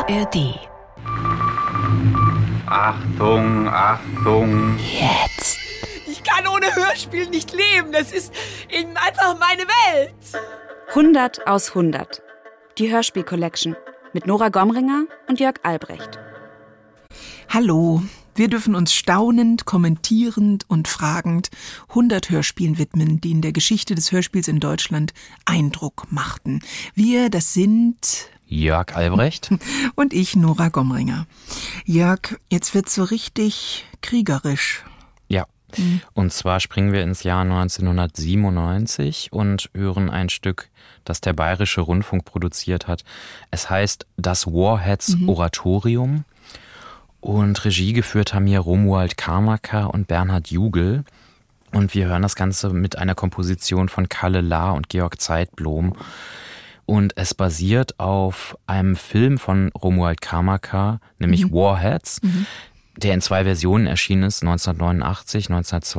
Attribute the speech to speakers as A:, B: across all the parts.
A: ARD.
B: Achtung, Achtung.
A: Jetzt.
C: Ich kann ohne Hörspiel nicht leben. Das ist eben einfach meine Welt.
D: 100 aus 100. Die Hörspiel-Collection mit Nora Gomringer und Jörg Albrecht.
E: Hallo, wir dürfen uns staunend, kommentierend und fragend 100 Hörspielen widmen, die in der Geschichte des Hörspiels in Deutschland Eindruck machten. Wir, das sind
F: Jörg Albrecht
E: und ich, Nora Gomringer. Jörg, jetzt wird's so richtig kriegerisch.
F: Ja, und zwar springen wir ins Jahr 1997 und hören ein Stück, das der Bayerische Rundfunk produziert hat. Es heißt Das Warheads Oratorium und Regie geführt haben hier Romuald Karmaker und Bernhard Jugel. Und wir hören das Ganze mit einer Komposition von Kalle Lahr und Georg Zeitblom. Und es basiert auf einem Film von Romuald Karmaker, nämlich Warheads, der in 2 Versionen erschienen ist, 1989,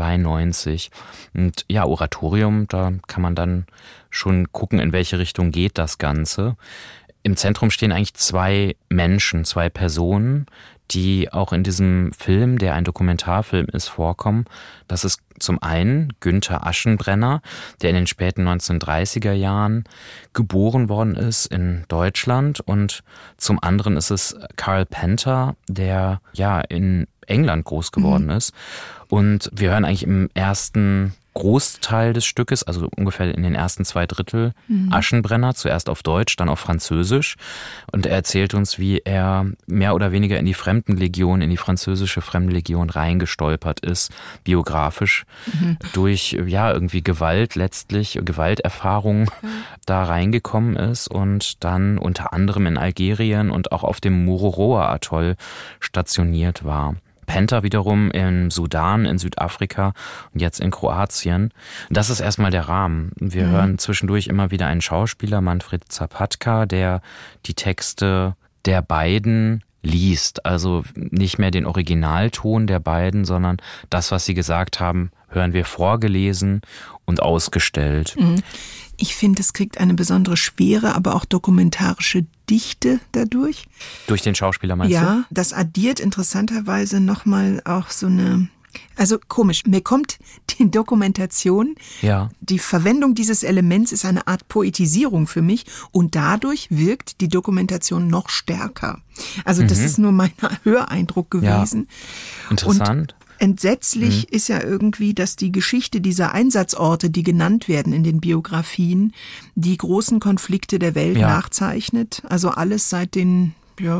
F: 1992. Und ja, Oratorium, da kann man dann schon gucken, in welche Richtung geht das Ganze. Im Zentrum stehen eigentlich 2 Menschen, 2 Personen, die auch in diesem Film, der ein Dokumentarfilm ist, vorkommen. Das ist zum einen Günther Aschenbrenner, der in den späten 1930er Jahren geboren worden ist in Deutschland. Und zum anderen ist es Carl Penter, der ja in England groß geworden ist. Und wir hören eigentlich im ersten Großteil des Stückes, also ungefähr in den ersten 2 Drittel, Aschenbrenner, zuerst auf Deutsch, dann auf Französisch. Und er erzählt uns, wie er mehr oder weniger in die Fremdenlegion, in die französische Fremdenlegion reingestolpert ist, biografisch, durch ja irgendwie Gewalt letztlich, Gewalterfahrung da reingekommen ist und dann unter anderem in Algerien und auch auf dem Mururoa-Atoll stationiert war. Penter wiederum im Sudan, in Südafrika und jetzt in Kroatien. Das ist erstmal der Rahmen. Wir hören zwischendurch immer wieder einen Schauspieler, Manfred Zapatka, der die Texte der beiden liest. Also nicht mehr den Originalton der beiden, sondern das, was sie gesagt haben, hören wir vorgelesen und ausgestellt.
E: Ich finde, es kriegt eine besondere Schwere, aber auch dokumentarische Dichte dadurch.
F: Durch den Schauspieler meinst du?
E: Ja, das addiert interessanterweise nochmal auch so eine... Also komisch, mir kommt die Dokumentation, die Verwendung dieses Elements ist eine Art Poetisierung für mich und dadurch wirkt die Dokumentation noch stärker. Also das ist nur mein Höreindruck gewesen.
F: Ja. Interessant.
E: Und entsetzlich ist ja irgendwie, dass die Geschichte dieser Einsatzorte, die genannt werden in den Biografien, die großen Konflikte der Welt nachzeichnet. Also alles seit den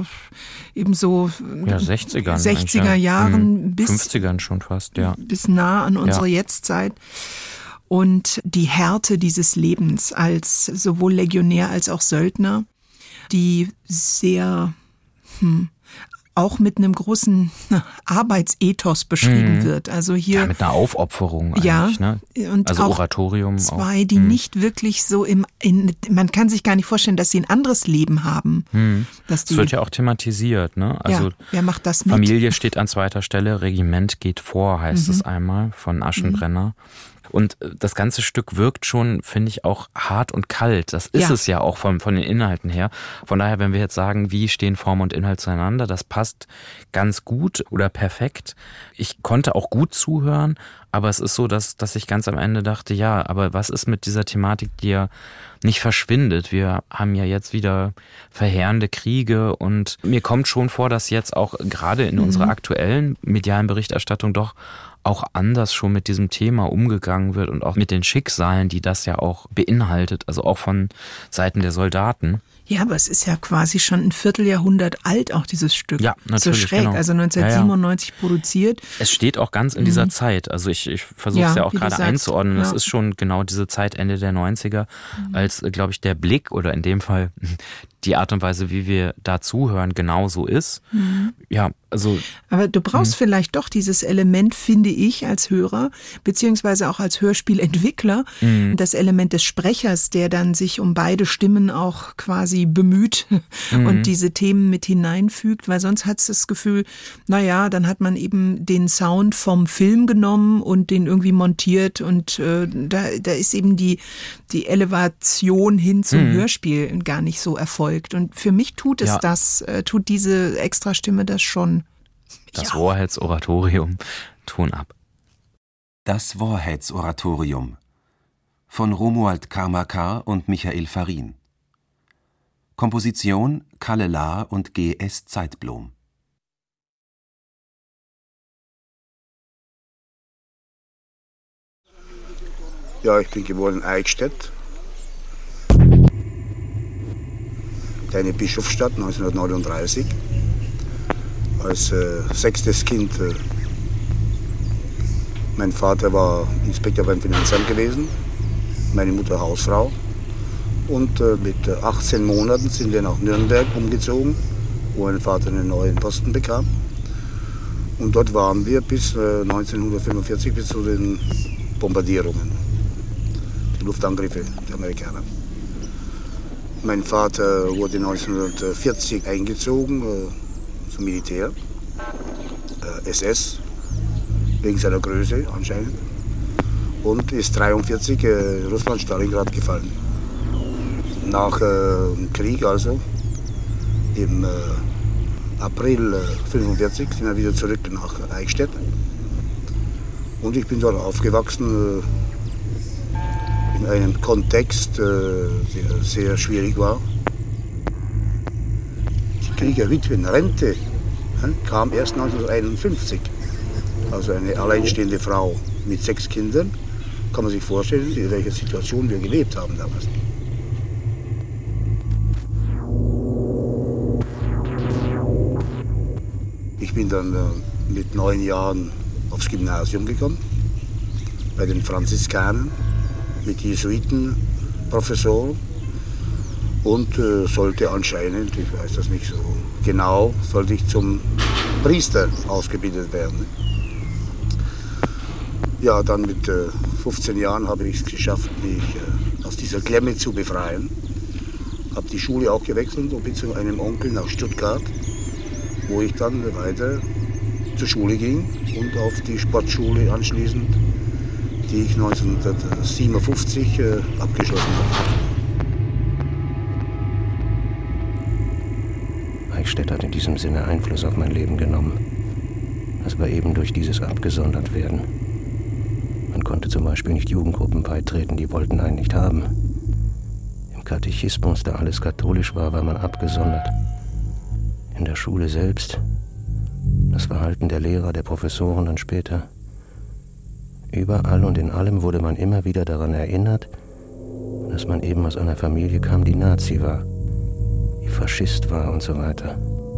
E: ebenso 60er Jahren bis
F: 50ern schon fast,
E: bis nah an unsere Jetztzeit. Und die Härte dieses Lebens als sowohl Legionär als auch Söldner, die sehr auch mit einem großen Arbeitsethos beschrieben wird. Also hier
F: mit einer Aufopferung eigentlich, ne?
E: Und
F: also
E: auch
F: Oratorium.
E: 2, die nicht wirklich so man kann sich gar nicht vorstellen, dass sie ein anderes Leben haben.
F: Das wird ja auch thematisiert, ne? Also
E: wer macht das mit?
F: Familie steht an zweiter Stelle, Regiment geht vor, heißt es einmal von Aschenbrenner. Und das ganze Stück wirkt schon, finde ich, auch hart und kalt. Das ist es ja auch von den Inhalten her. Von daher, wenn wir jetzt sagen, wie stehen Form und Inhalt zueinander, das passt ganz gut oder perfekt. Ich konnte auch gut zuhören, aber es ist so, dass ich ganz am Ende dachte, ja, aber was ist mit dieser Thematik, die ja nicht verschwindet? Wir haben ja jetzt wieder verheerende Kriege und mir kommt schon vor, dass jetzt auch gerade in unserer aktuellen medialen Berichterstattung doch auch anders schon mit diesem Thema umgegangen wird und auch mit den Schicksalen, die das ja auch beinhaltet, also auch von Seiten der Soldaten.
E: Ja, aber es ist ja quasi schon ein Vierteljahrhundert alt, auch dieses Stück.
F: Ja, natürlich.
E: So schräg,
F: genau.
E: Also 1997 produziert.
F: Es steht auch ganz in dieser Zeit. Also ich versuche es ja auch gerade einzuordnen. Es ist schon genau diese Zeit, Ende der 90er, als, glaube ich, der Blick oder in dem Fall die Art und Weise, wie wir da zuhören, genau so ist. Ja, also.
E: Aber du brauchst vielleicht doch dieses Element, finde ich, als Hörer, beziehungsweise auch als Hörspielentwickler, das Element des Sprechers, der dann sich um beide Stimmen auch quasi bemüht und diese Themen mit hineinfügt, weil sonst hat es das Gefühl, naja, dann hat man eben den Sound vom Film genommen und den irgendwie montiert und da ist eben die Elevation hin zum Hörspiel gar nicht so erfolgt. Und für mich tut es tut diese Extrastimme das schon.
F: Das Warheads-Oratorium, Ton ab.
A: Das Warheads-Oratorium von Romuald Karmakar und Michael Farin. Komposition Kalle Lahr und G.S. Zeitblom.
G: Ja, ich bin geboren in Eichstätt, kleine Bischofsstadt, 1939. Als 6. Kind. Mein Vater war Inspektor beim Finanzamt gewesen, meine Mutter Hausfrau. Und mit 18 Monaten sind wir nach Nürnberg umgezogen, wo mein Vater einen neuen Posten bekam. Und dort waren wir bis 1945, bis zu den Bombardierungen, die Luftangriffe der Amerikaner. Mein Vater wurde 1940 eingezogen zum Militär, SS, wegen seiner Größe anscheinend, und ist 1943 Russland, Stalingrad gefallen. Nach dem Krieg, also im April 1945, sind wir wieder zurück nach Eichstätt. Und ich bin dort aufgewachsen in einem Kontext, der sehr schwierig war. Die Kriegerwitwenrente kam erst 1951. Also eine alleinstehende Frau mit 6 Kindern. Kann man sich vorstellen, in welcher Situation wir gelebt haben damals. Ich bin dann mit 9 Jahren aufs Gymnasium gekommen, bei den Franziskanern, mit Jesuitenprofessoren, und sollte anscheinend, ich weiß das nicht so genau, sollte ich zum Priester ausgebildet werden. Ja, dann mit 15 Jahren habe ich es geschafft, mich aus dieser Klemme zu befreien. Habe die Schule auch gewechselt und bin zu einem Onkel nach Stuttgart, wo ich dann weiter zur Schule ging und auf die Sportschule anschließend, die ich 1957 abgeschlossen habe.
H: Eichstätt hat in diesem Sinne Einfluss auf mein Leben genommen. Es war eben durch dieses Abgesondertwerden. Man konnte zum Beispiel nicht Jugendgruppen beitreten, die wollten einen nicht haben. Im Katechismus, da alles katholisch war, war man abgesondert. In der Schule selbst, das Verhalten der Lehrer, der Professoren dann später. Überall und in allem wurde man immer wieder daran erinnert, dass man eben aus einer Familie kam, die Nazi war, die Faschist war und so weiter.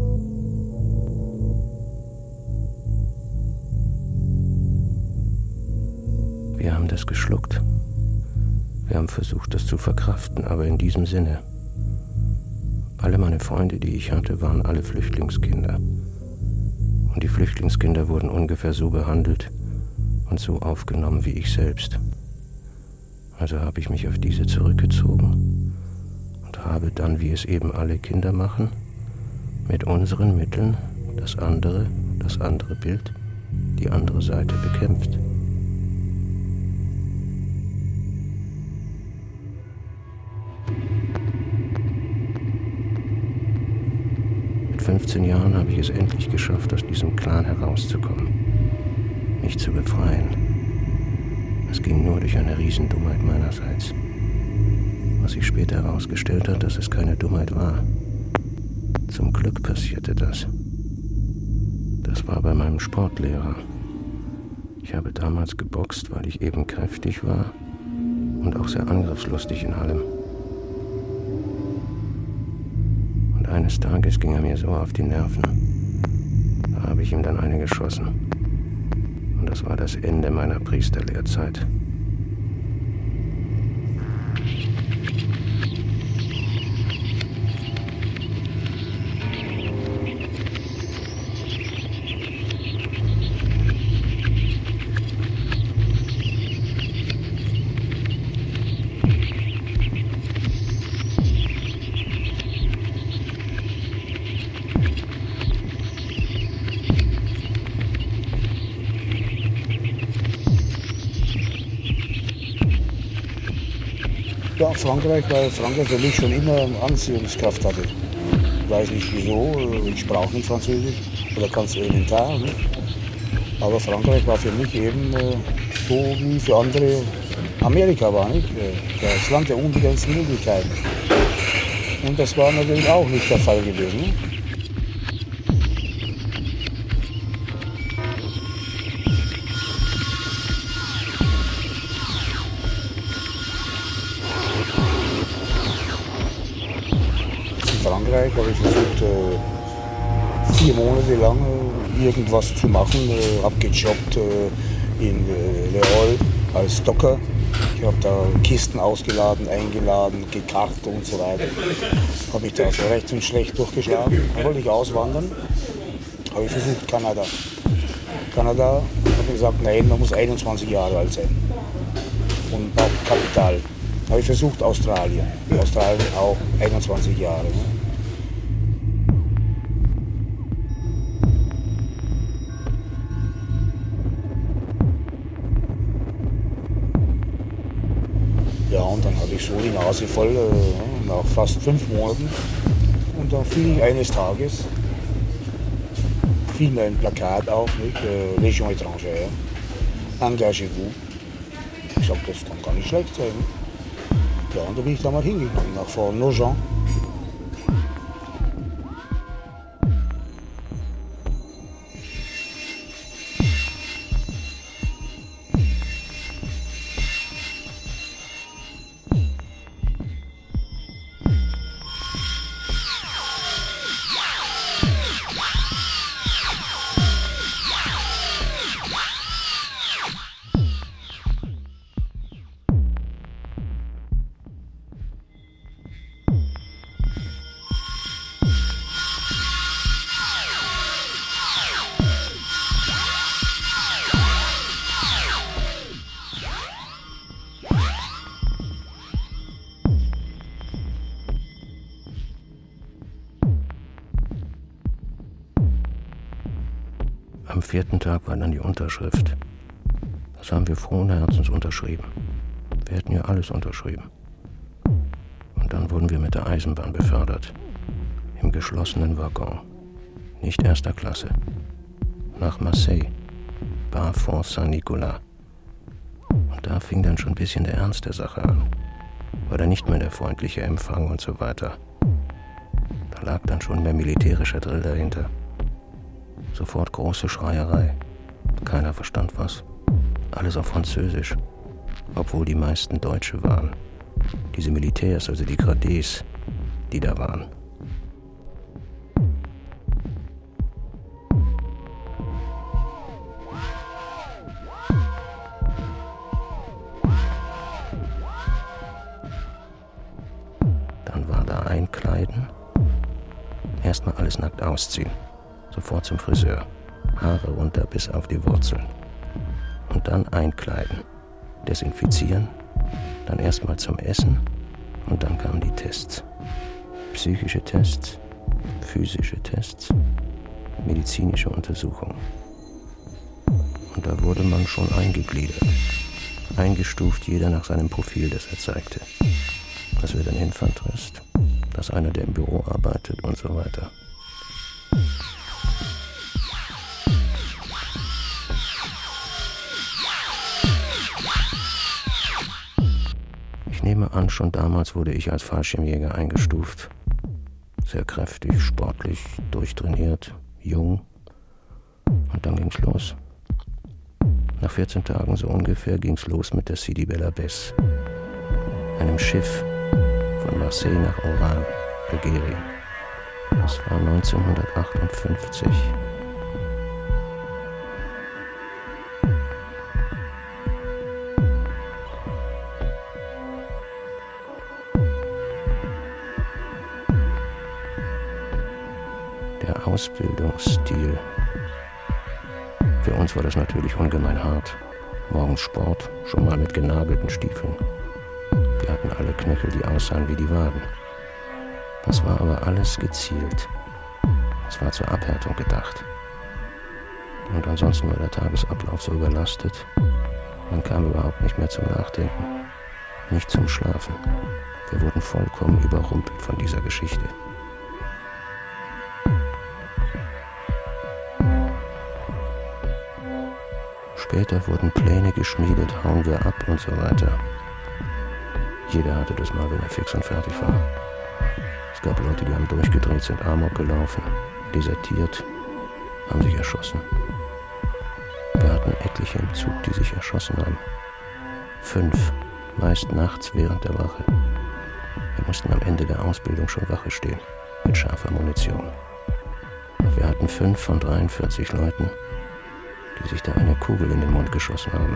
H: Wir haben das geschluckt. Wir haben versucht, das zu verkraften, aber in diesem Sinne. Alle meine Freunde, die ich hatte, waren alle Flüchtlingskinder. Und die Flüchtlingskinder wurden ungefähr so behandelt und so aufgenommen wie ich selbst. Also habe ich mich auf diese zurückgezogen und habe dann, wie es eben alle Kinder machen, mit unseren Mitteln das andere Bild, die andere Seite bekämpft. Mit 15 Jahren habe ich es endlich geschafft, aus diesem Clan herauszukommen, mich zu befreien. Es ging nur durch eine Riesendummheit meinerseits. Was sich später herausgestellt hat, dass es keine Dummheit war. Zum Glück passierte das. Das war bei meinem Sportlehrer. Ich habe damals geboxt, weil ich eben kräftig war und auch sehr angriffslustig in allem. Und eines Tages ging er mir so auf die Nerven. Da habe ich ihm dann eine geschossen. Und das war das Ende meiner Priesterlehrzeit.
G: Frankreich, weil Frankreich für mich schon immer eine Anziehungskraft hatte. Ich weiß nicht wieso, ich sprach nicht Französisch oder kann es elementar. Ne? Aber Frankreich war für mich eben so wie für andere Amerika war, nicht? Das Land der unbegrenzten Möglichkeiten. Und das war natürlich auch nicht der Fall gewesen. Ne? In Frankreich habe ich versucht, 4 Monate lang irgendwas zu machen, habe gejobbt in Leol als Docker. Ich habe da Kisten ausgeladen, eingeladen, gekarrt und so weiter. Habe ich da so recht und schlecht durchgeschlagen. Dann wollte ich auswandern, habe ich versucht Kanada. Kanada habe ich gesagt, nein, man muss 21 Jahre alt sein und braucht Kapital. Habe ich versucht Australien. Australien auch 21 Jahre. Ne? Ja, und dann hatte ich so die Nase voll, nach fast 5 Monaten. Und dann fiel ich eines Tages, fiel mir ein Plakat auf, nicht? Région étrangère, engagez-vous. Ich sagte, das kann gar nicht schlecht sein. Ja, und da bin ich da mal hingegangen, nach Fort-Nogent.
H: Am 4. Tag war dann die Unterschrift. Das haben wir frohen Herzens unterschrieben. Wir hätten ja alles unterschrieben. Und dann wurden wir mit der Eisenbahn befördert. Im geschlossenen Waggon. Nicht 1. Klasse. Nach Marseille. Bar Fort Saint-Nicolas. Und da fing dann schon ein bisschen der Ernst der Sache an. War dann nicht mehr der freundliche Empfang und so weiter. Da lag dann schon mehr militärischer Drill dahinter. Sofort große Schreierei. Keiner verstand was. Alles auf Französisch. Obwohl die meisten Deutsche waren. Diese Militärs, also die Gradés, die da waren. Dann war da Einkleiden. Erstmal alles nackt ausziehen. Sofort zum Friseur. Haare runter bis auf die Wurzeln. Und dann einkleiden. Desinfizieren. Dann erstmal zum Essen. Und dann kamen die Tests. Psychische Tests. Physische Tests. Medizinische Untersuchungen. Und da wurde man schon eingegliedert. Eingestuft, jeder nach seinem Profil, das er zeigte. Das wird ein Infanterist. Das einer, der im Büro arbeitet und so weiter. Ich nehme an, schon damals wurde ich als Fallschirmjäger eingestuft. Sehr kräftig, sportlich, durchtrainiert, jung. Und dann ging's los. Nach 14 Tagen so ungefähr ging's los mit der Sidi Bel Abbès, einem Schiff von Marseille nach Oran, Algerien. Das war 1958. Der Ausbildungsstil. Für uns war das natürlich ungemein hart. Morgens Sport, schon mal mit genagelten Stiefeln. Wir hatten alle Knöchel, die aussahen wie die Waden. Das war aber alles gezielt. Es war zur Abhärtung gedacht. Und ansonsten war der Tagesablauf so überlastet, man kam überhaupt nicht mehr zum Nachdenken. nicht zum Schlafen. Wir wurden vollkommen überrumpelt von dieser Geschichte. Später wurden Pläne geschmiedet, hauen wir ab und so weiter. Jeder hatte das mal, wenn er fix und fertig war. Es gab Leute, die haben durchgedreht, sind Amok gelaufen, desertiert, haben sich erschossen. Wir hatten etliche im Zug, die sich erschossen haben. 5, meist nachts während der Wache. Wir mussten am Ende der Ausbildung schon Wache stehen, mit scharfer Munition. Und wir hatten 5 von 43 Leuten, die sich da eine Kugel in den Mund geschossen haben.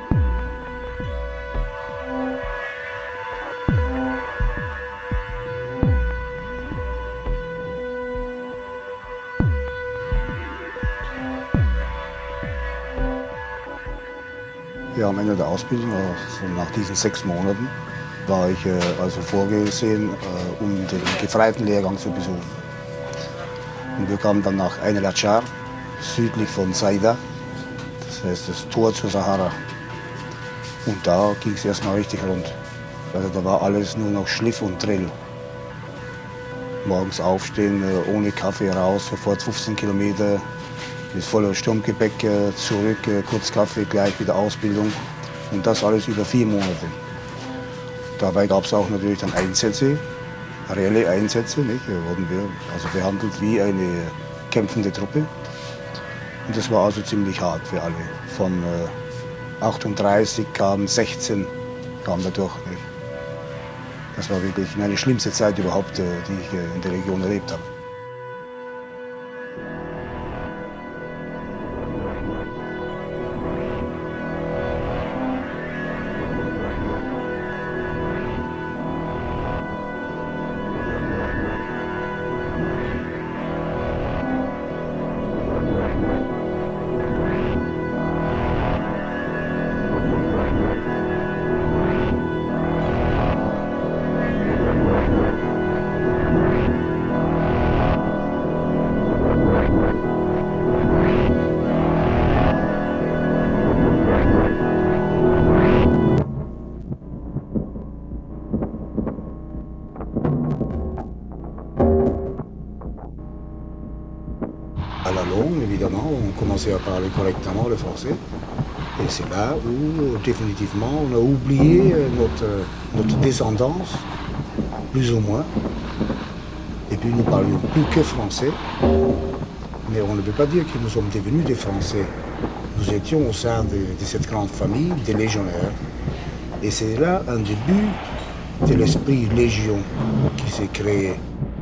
G: Ja, am Ende der Ausbildung, also nach diesen 6 Monaten, war ich also vorgesehen, um den gefreiten Lehrgang zu besuchen. Und wir kamen dann nach Ain el-Achar, südlich von Saida, das heißt das Tor zur Sahara. Und da ging es erstmal richtig rund. Also da war alles nur noch Schliff und Drill. Morgens aufstehen, ohne Kaffee raus, sofort 15 Kilometer, mit voller Sturmgepäck zurück, kurz Kaffee, gleich wieder Ausbildung. Und das alles über 4 Monate. Dabei gab es auch natürlich dann Einsätze, reelle Einsätze. Nicht? Da wurden wir also behandelt wie eine kämpfende Truppe. Und das war also ziemlich hart für alle. Von 38 kamen 16 dadurch. Nicht? Das war wirklich meine schlimmste Zeit überhaupt, die ich in der Region erlebt habe. On commençait à parler correctement le français. Et c'est là où, définitivement, on a oublié notre descendance, plus ou moins. Et puis nous ne parlions plus que français. Mais on ne peut pas dire que nous sommes devenus des Français. Nous étions au sein de cette grande famille des légionnaires. Et c'est là un début de l'esprit Légion qui s'est créé.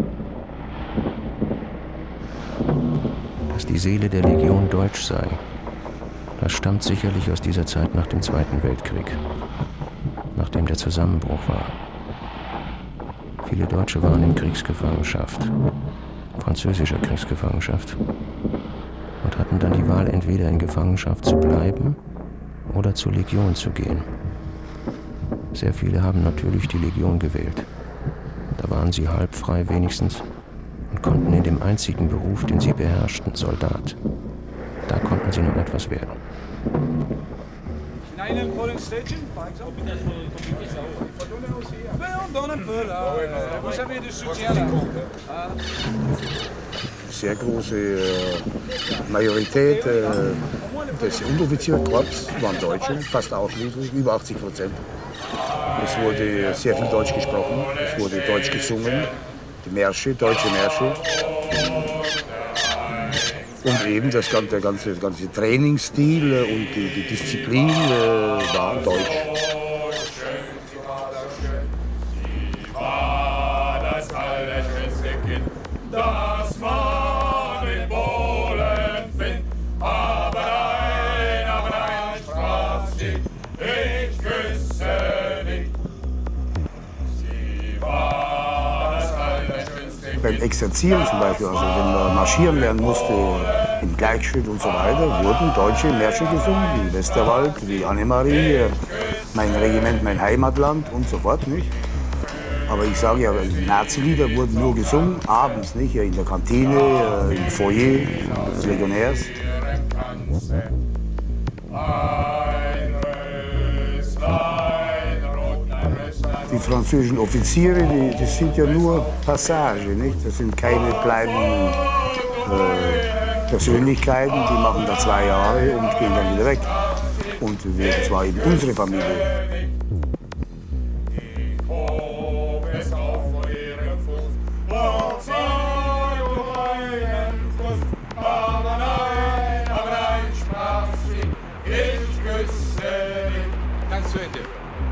H: Dass die Seele der Legion deutsch sei, das stammt sicherlich aus dieser Zeit nach dem Zweiten Weltkrieg, nachdem der Zusammenbruch war. Viele Deutsche waren in Kriegsgefangenschaft, französischer Kriegsgefangenschaft, und hatten dann die Wahl, entweder in Gefangenschaft zu bleiben oder zur Legion zu gehen. Sehr viele haben natürlich die Legion gewählt. Da waren sie halb frei wenigstens und konnten in dem einzigen Beruf, den sie beherrschten, Soldat. Da konnten sie noch etwas werden.
G: Sehr große Majorität des Unteroffizierkorps waren Deutsche, fast ausschließlich, über 80%. Es wurde sehr viel Deutsch gesprochen, es wurde Deutsch gesungen, die Märsche, deutsche Märsche. Und eben der ganze Trainingsstil und die Disziplin war deutsch. Beim Exerzieren zum Beispiel, also wenn man marschieren lernen musste, im Gleichschritt und so weiter, wurden deutsche Märsche gesungen, wie Westerwald, wie Annemarie, mein Regiment, mein Heimatland und so fort, nicht? Aber ich sage ja, Nazi-Lieder wurden nur gesungen, abends, nicht? In der Kantine, im Foyer des Legionärs. Die französischen Offiziere, das sind ja nur Passage, nicht? Das sind keine bleibenden Persönlichkeiten, die machen da 2 Jahre und gehen dann wieder weg. Und das war eben unsere Familie.
I: Ganz zu Ende.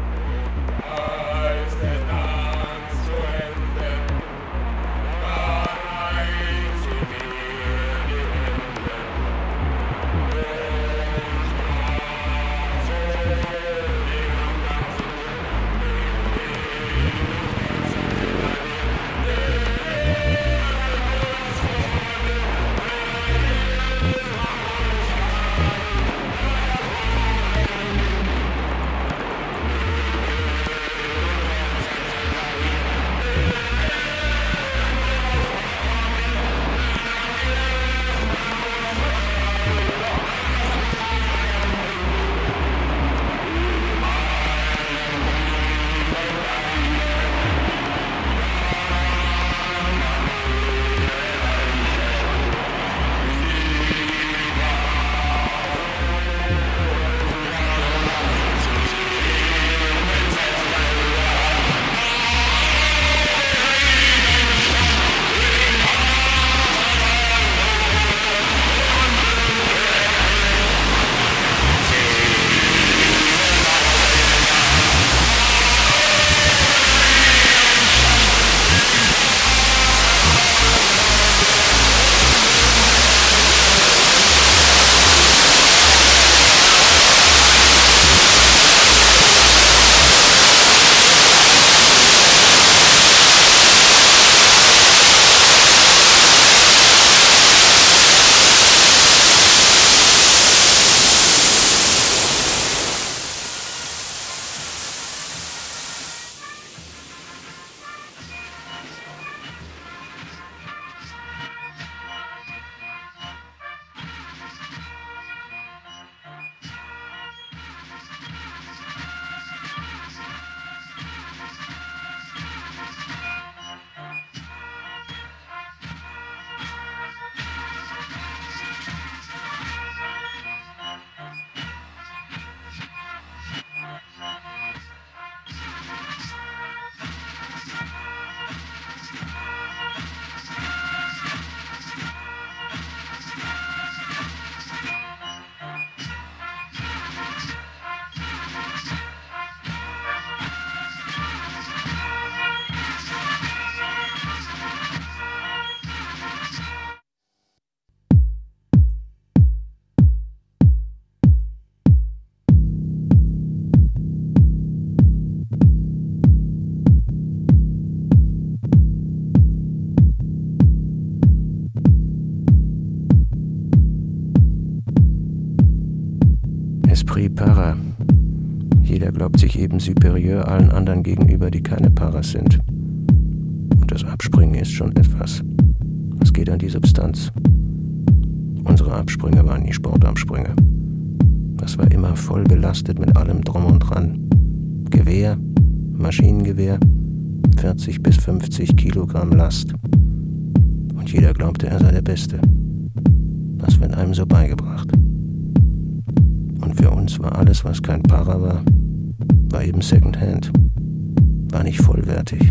H: Esprit para. Jeder glaubt sich eben superieur allen anderen gegenüber, die keine Paras sind. Und das Abspringen ist schon etwas. Es geht an die Substanz. Unsere Absprünge waren nie Sportabsprünge. Das war immer voll belastet mit allem Drum und Dran. Gewehr, Maschinengewehr, 40 bis 50 Kilogramm Last. Und jeder glaubte, er sei der Beste. Das wird einem so beigebracht. Und für uns war alles, was kein Para war eben Secondhand. War nicht vollwertig.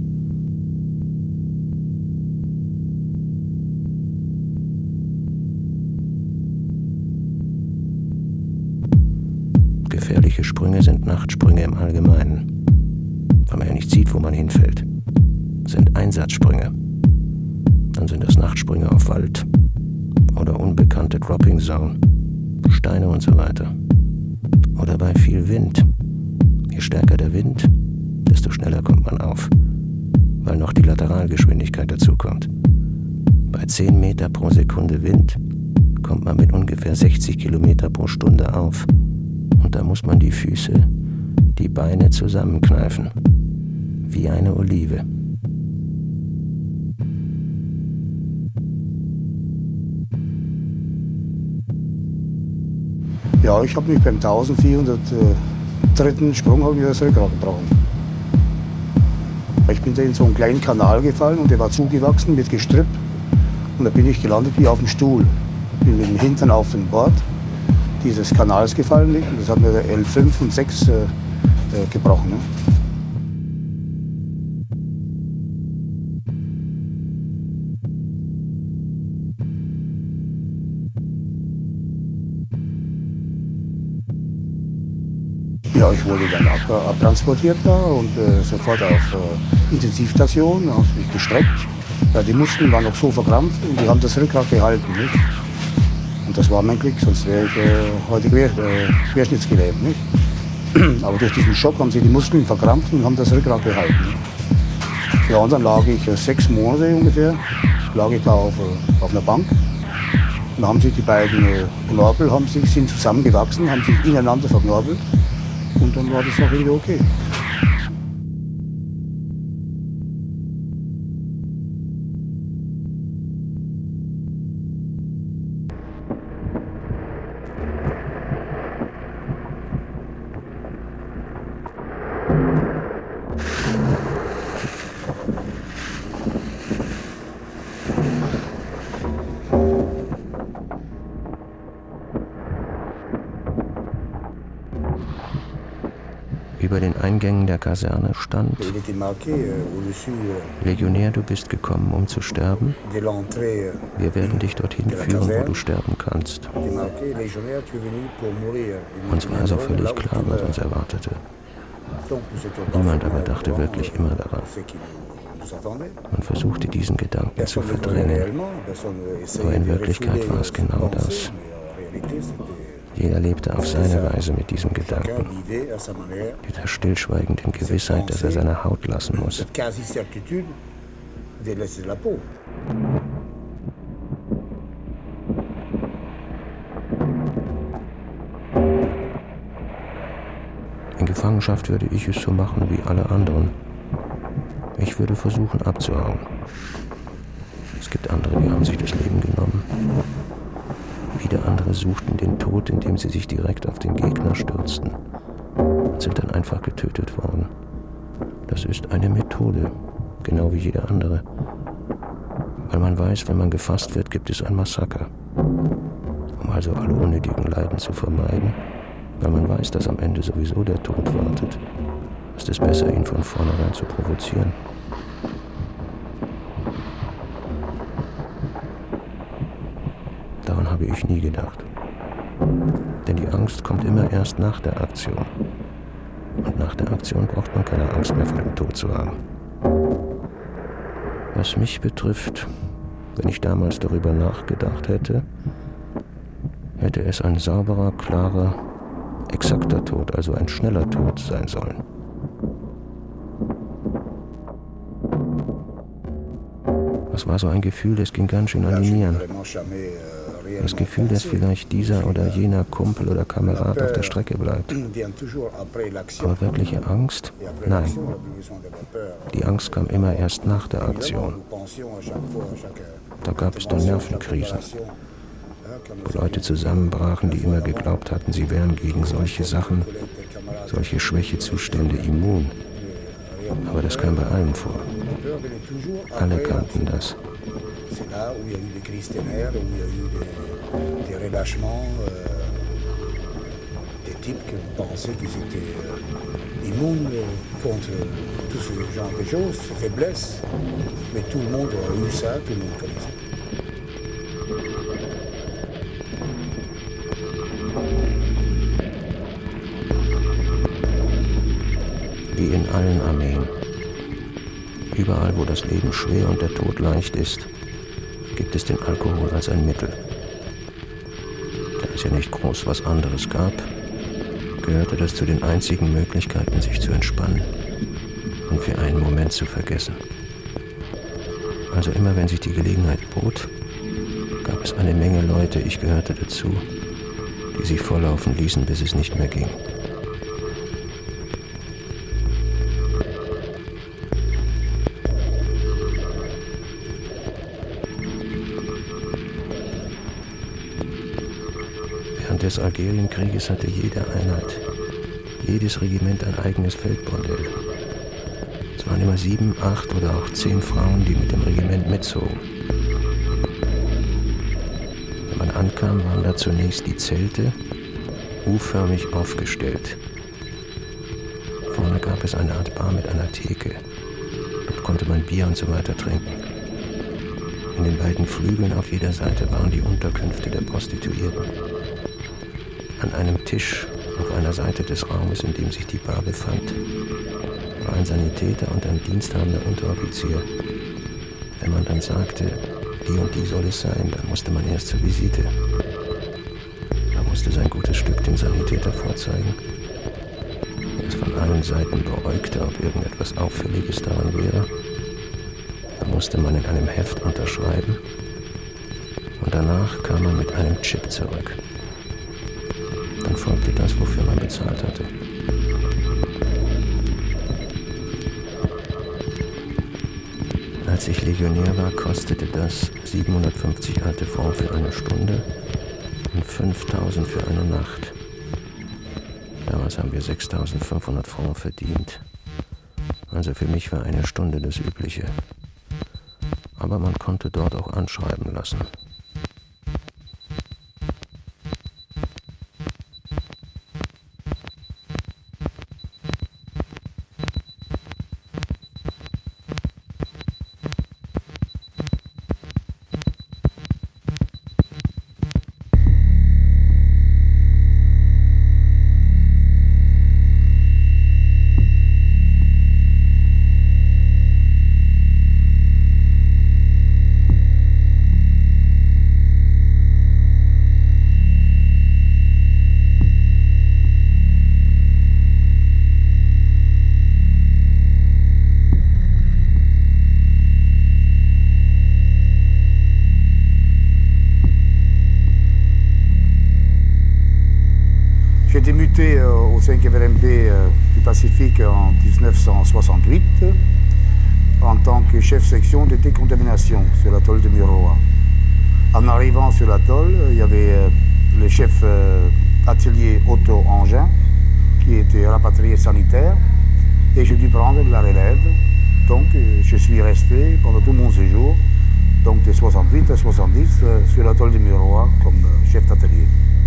H: Gefährliche Sprünge sind Nachtsprünge im Allgemeinen, weil man ja nicht sieht, wo man hinfällt. Sind Einsatzsprünge. Dann sind das Nachtsprünge auf Wald oder unbekannte Dropping Zone, Steine und so weiter. Oder bei viel Wind. Je stärker der Wind, desto schneller kommt man auf, weil noch die Lateralgeschwindigkeit dazukommt. Bei 10 Meter pro Sekunde Wind kommt man mit ungefähr 60 Kilometer pro Stunde auf. Und da muss man die Füße, die Beine zusammenkneifen, wie eine Olive.
G: Ja, ich habe mich beim 1403. Sprung das Rückgrat gebrochen. Ich bin da in so einen kleinen Kanal gefallen und der war zugewachsen mit Gestrüpp. Und da bin ich gelandet wie auf dem Stuhl. Bin mit dem Hintern auf den Bord dieses Kanals gefallen. Und das hat mir der L5 und 6 gebrochen. Ne? Ja, ich wurde dann abtransportiert da und sofort auf Intensivstation, habe mich gestreckt. Ja, die Muskeln waren noch so verkrampft und die haben das Rückgrat gehalten. Nicht? Und das war mein Glück, sonst wäre ich heute querschnittsgelähmt. Nicht? Aber durch diesen Schock haben sie die Muskeln verkrampft und haben das Rückgrat gehalten. Nicht? Ja, und dann lag ich 6 Monate ungefähr, lag ich da auf einer Bank. Und dann haben sich die beiden Knorpel sind zusammengewachsen, haben sich ineinander verknorpelt. Und dann war das auch wieder okay.
H: Über den Eingängen der Kaserne stand: Legionär, du bist gekommen, um zu sterben. Wir werden dich dorthin führen, wo du sterben kannst. Uns war also völlig klar, was uns erwartete. Niemand aber dachte wirklich immer daran. Man versuchte, diesen Gedanken zu verdrängen. Aber in Wirklichkeit war es genau das. Jeder lebte auf seine Weise mit diesem Gedanken, mit der stillschweigenden Gewissheit, dass er seine Haut lassen muss. In Gefangenschaft würde ich es so machen wie alle anderen. Ich würde versuchen abzuhauen. Es gibt andere, die haben sich das Leben genommen. Wieder andere suchten den Tod, indem sie sich direkt auf den Gegner stürzten und sind dann einfach getötet worden. Das ist eine Methode, genau wie jede andere. Weil man weiß, wenn man gefasst wird, gibt es ein Massaker. Um also alle unnötigen Leiden zu vermeiden, weil man weiß, dass am Ende sowieso der Tod wartet, ist es besser, ihn von vornherein zu provozieren. Daran habe ich nie gedacht. Denn die Angst kommt immer erst nach der Aktion. Und nach der Aktion braucht man keine Angst mehr vor dem Tod zu haben. Was mich betrifft, wenn ich damals darüber nachgedacht hätte, hätte es ein sauberer, klarer, exakter Tod, also ein schneller Tod sein sollen. Das war so ein Gefühl, das ging ganz schön an die Nieren. Das Gefühl, dass vielleicht dieser oder jener Kumpel oder Kamerad auf der Strecke bleibt. Aber wirkliche Angst? Nein. Die Angst kam immer erst nach der Aktion. Da gab es dann Nervenkrisen, wo Leute zusammenbrachen, die immer geglaubt hatten, sie wären gegen solche Sachen, solche Schwächezustände immun. Aber das kam bei allen vor. Alle kannten das.
G: C'est là où il y a eu des crises ténèbres, où il y a eu des relâchements, des types qui pensaient qu'ils étaient immunes contre tout ce genre de choses, ces faiblesses. Mais tout le monde a eu ça, tout le monde connaît ça.
H: Wie in allen Armeen. Überall, wo das Leben schwer und der Tod leicht ist, gibt es den Alkohol als ein Mittel. Da es ja nicht groß was anderes gab, gehörte das zu den einzigen Möglichkeiten, sich zu entspannen und für einen Moment zu vergessen. Also immer, wenn sich die Gelegenheit bot, gab es eine Menge Leute, ich gehörte dazu, die sich volllaufen ließen, bis es nicht mehr ging. Während des Algerienkrieges hatte jede Einheit, jedes Regiment ein eigenes Feldbordell. Es waren immer 7, 8 oder auch 10 Frauen, die mit dem Regiment mitzogen. Wenn man ankam, waren da zunächst die Zelte U-förmig aufgestellt. Vorne gab es eine Art Bar mit einer Theke. Dort konnte man Bier und so weiter trinken. In den beiden Flügeln auf jeder Seite waren die Unterkünfte der Prostituierten. An einem Tisch auf einer Seite des Raumes, in dem sich die Bar befand, war ein Sanitäter und ein diensthabender Unteroffizier. Wenn man dann sagte, die und die soll es sein, dann musste man erst zur Visite. Man musste sein gutes Stück dem Sanitäter vorzeigen. Er es von allen Seiten beäugte, ob irgendetwas Auffälliges daran wäre. Dann musste man in einem Heft unterschreiben und danach kam man mit einem Chip zurück. Dann folgte das, wofür man bezahlt hatte. Als ich Legionär war, kostete das 750 alte Francs für eine Stunde und 5.000 für eine Nacht. Damals haben wir 6.500 Francs verdient. Also für mich war eine Stunde das Übliche. Aber man konnte dort auch anschreiben lassen.
G: J'ai été muté au 5e RMP du Pacifique en 1968 en tant que chef section de décontamination sur l'atoll de Mururoa. En arrivant sur l'atoll, il y avait le chef atelier Otto Engin qui était rapatrié sanitaire et j'ai dû prendre la relève. Donc je suis resté pendant tout mon séjour, donc de 68 à 70 sur l'atoll de Mururoa comme chef d'atelier.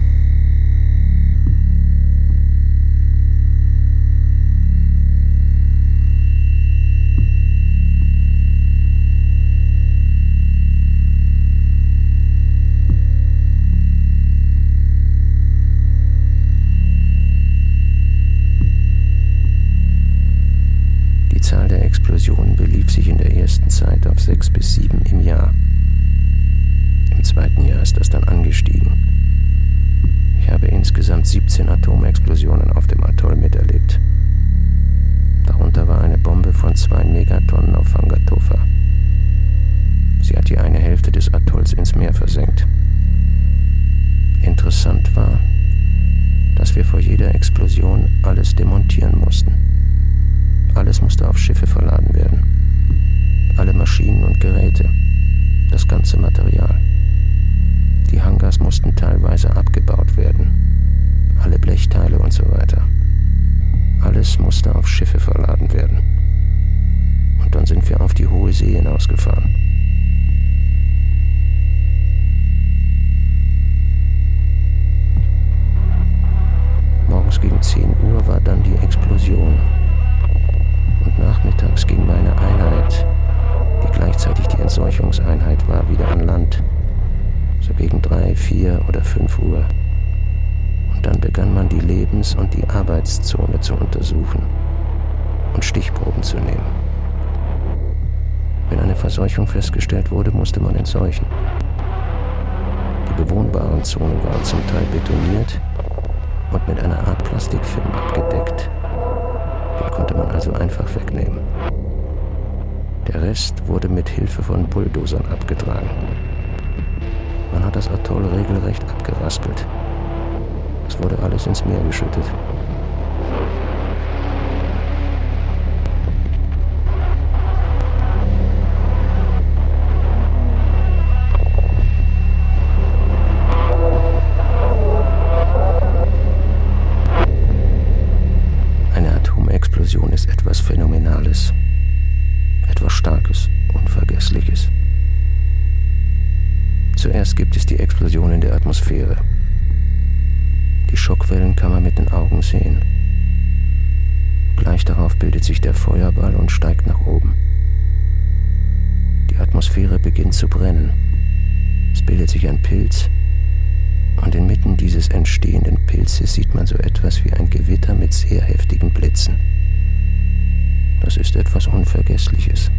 H: Die Zahl der Explosionen belief sich in der ersten Zeit auf 6 bis 7 im Jahr. Im zweiten Jahr ist das dann angestiegen. Ich habe insgesamt 17 Atomexplosionen auf dem Atoll miterlebt. Darunter war eine Bombe von 2 Megatonnen auf Fangatofa. Sie hat die eine Hälfte des Atolls ins Meer versenkt. Interessant war, dass wir vor jeder Explosion alles demontieren mussten. Alles musste auf Schiffe verladen werden. Alle Maschinen und Geräte, das ganze Material. Die Hangars mussten teilweise abgebaut werden. Alle Blechteile und so weiter. Alles musste auf Schiffe verladen werden. Und dann sind wir auf die hohe See hinausgefahren. Morgens gegen 10 Uhr war dann die Explosion. Und nachmittags ging meine Einheit, die gleichzeitig die Entseuchungseinheit war, wieder an Land. So gegen 3, 4 oder 5 Uhr. Und dann begann man die Lebens- und die Arbeitszone zu untersuchen und Stichproben zu nehmen. Wenn eine Verseuchung festgestellt wurde, musste man entseuchen. Die bewohnbaren Zonen waren zum Teil betoniert und mit einer Art Plastikfilm abgedeckt. Den konnte man also einfach wegnehmen. Der Rest wurde mit Hilfe von Bulldozern abgetragen. Man hat das Atoll regelrecht abgeraspelt. Es wurde alles ins Meer geschüttet. Eine Atomexplosion ist etwas Phänomenales. Atmosphäre beginnt zu brennen. Es bildet sich ein Pilz und inmitten dieses entstehenden Pilzes sieht man so etwas wie ein Gewitter mit sehr heftigen Blitzen. Das ist etwas Unvergessliches.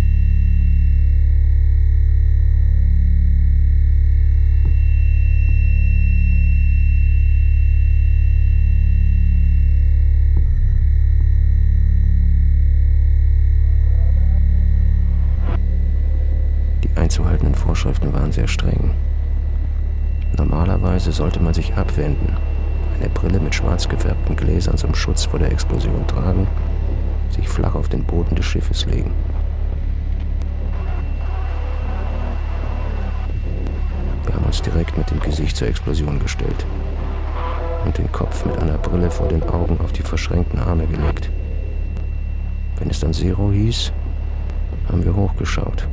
H: Die einzuhaltenden Vorschriften waren sehr streng. Normalerweise sollte man sich abwenden, eine Brille mit schwarz gefärbten Gläsern zum Schutz vor der Explosion tragen, sich flach auf den Boden des Schiffes legen. Wir haben uns direkt mit dem Gesicht zur Explosion gestellt und den Kopf mit einer Brille vor den Augen auf die verschränkten Arme gelegt. Wenn es dann Zero hieß, haben wir hochgeschaut.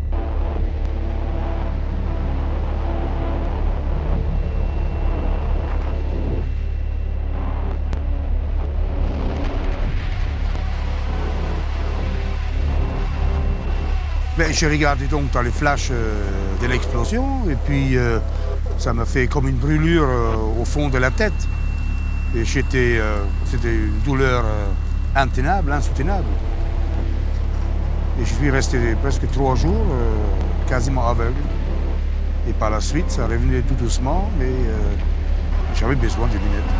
G: J'ai regardé donc dans les flashs de l'explosion et puis ça m'a fait comme une brûlure au fond de la tête. Et c'était une douleur intenable, insoutenable. Et je suis resté presque 3 jours quasiment aveugle. Et par la suite, ça revenait tout doucement, mais j'avais besoin de lunettes.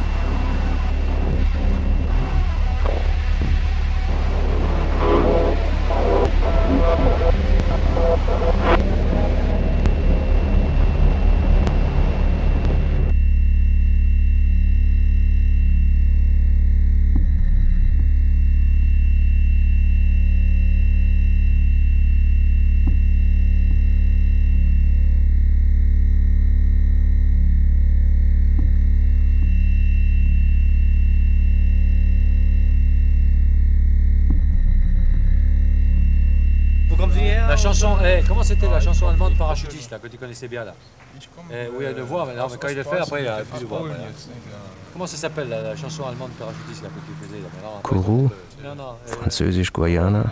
I: La chanson, comment c'était la chanson allemande parachutiste là, que tu connaissais bien là où il y a une voix, mais quand il le fait, après il n'y a plus de voix. Comment ça s'appelle la chanson allemande parachutiste là, que tu faisais là,
H: Kourou, Französisch Guayana,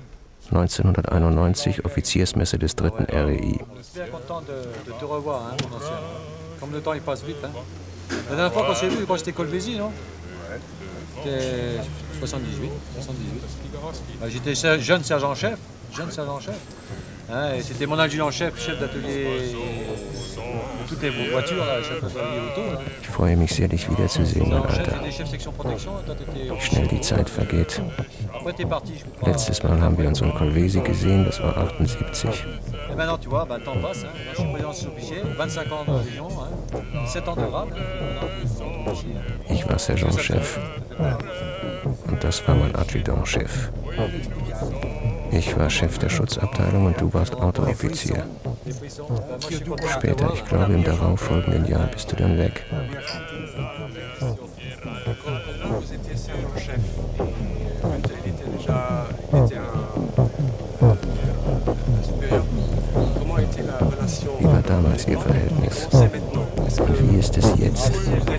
H: 1991, Offiziersmesse des 3. REI.
I: Je suis bien content de te revoir, hein, mon ancien. Comme le temps il passe vite. Hein. La dernière fois qu'on s'est vu, c'était Colvézi, non? C'était 78. J'étais jeune sergent-chef. Hein, et c'était mon adjudant-chef, chef d'atelier de toutes les voitures, chef d'atelier auto.
H: Ich freue mich sehr, dich wiederzusehen, mein Alter. Wie schnell die Zeit vergeht. Letztes Mal haben wir uns in Colvézi gesehen, das war 78. Ich war Sergeant-Chef. Und das war mein Adjudant-Chef. Ich war Chef der Schutzabteilung und du warst Autooffizier. Später, ich glaube im darauffolgenden Jahr, bist du dann weg. Wie war damals Ihr Verhältnis? Und wie ist es jetzt?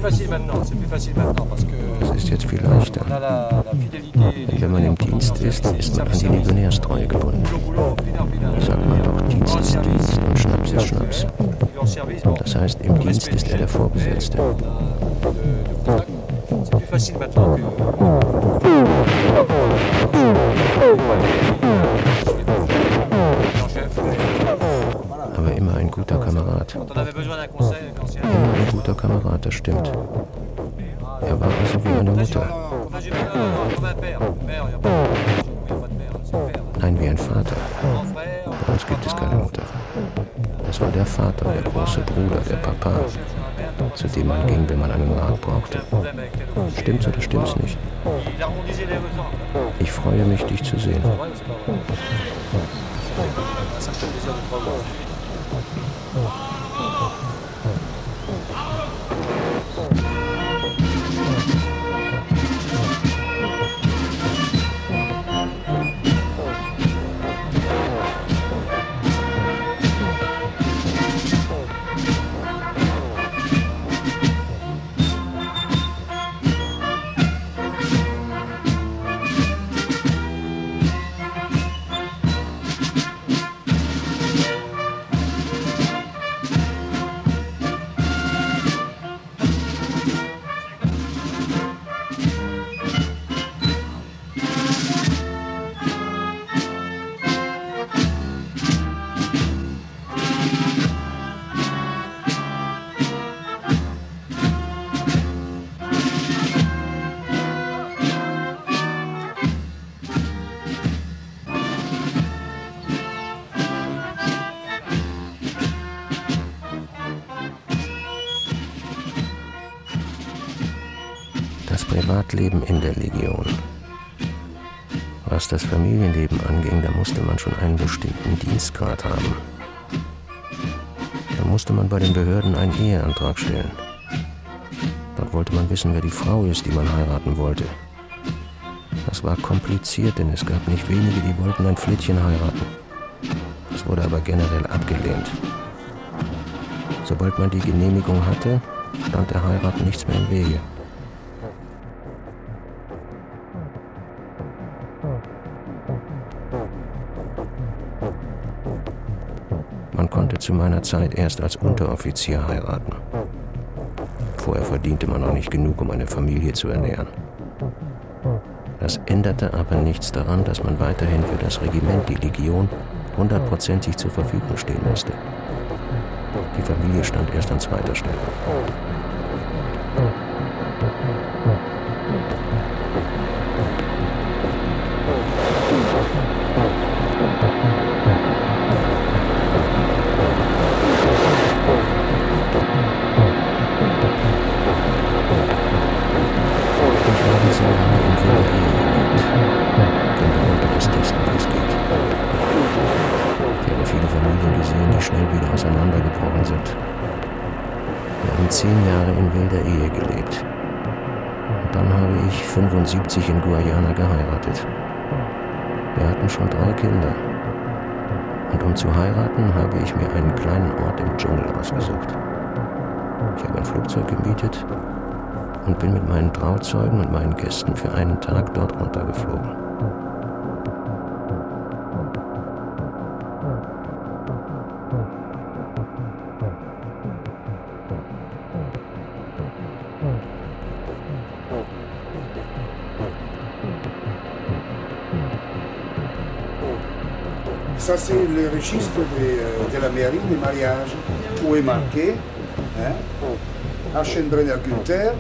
H: Es ist jetzt viel leichter. Wenn man im Dienst ist, ist man an die Legionärstreue gebunden. Sagt man doch, Dienst ist Dienst und Schnaps ist Schnaps. Das heißt, im Dienst ist er der Vorgesetzte. Aber immer ein guter Kamerad. Immer ein guter Kamerad, das stimmt. Er war also wie eine Mutter. Nein, wie ein Vater. Bei uns gibt es keine Mutter. Das war der Vater, der große Bruder, der Papa, zu dem man ging, wenn man einen Rat brauchte. Stimmt's oder stimmt's nicht? Ich freue mich, dich zu sehen. Privatleben in der Legion. Was das Familienleben anging, da musste man schon einen bestimmten Dienstgrad haben. Da musste man bei den Behörden einen Eheantrag stellen. Dort wollte man wissen, wer die Frau ist, die man heiraten wollte. Das war kompliziert, denn es gab nicht wenige, die wollten ein Flittchen heiraten. Das wurde aber generell abgelehnt. Sobald man die Genehmigung hatte, stand der Heirat nichts mehr im Wege. Man konnte zu meiner Zeit erst als Unteroffizier heiraten. Vorher verdiente man noch nicht genug, um eine Familie zu ernähren. Das änderte aber nichts daran, dass man weiterhin für das Regiment, die Legion, 100%ig zur Verfügung stehen musste. Die Familie stand erst an zweiter Stelle. Auseinandergebrochen sind. Wir haben 10 Jahre in wilder Ehe gelebt. Und dann habe ich 75 in Guyana geheiratet. Wir hatten schon 3 Kinder. Und um zu heiraten, habe ich mir einen kleinen Ort im Dschungel ausgesucht. Ich habe ein Flugzeug gemietet und bin mit meinen Trauzeugen und meinen Gästen für einen Tag dort runtergeflogen.
G: Ça, c'est le registre de la mairie des mariages où est marqué Aschenbrenner Günther,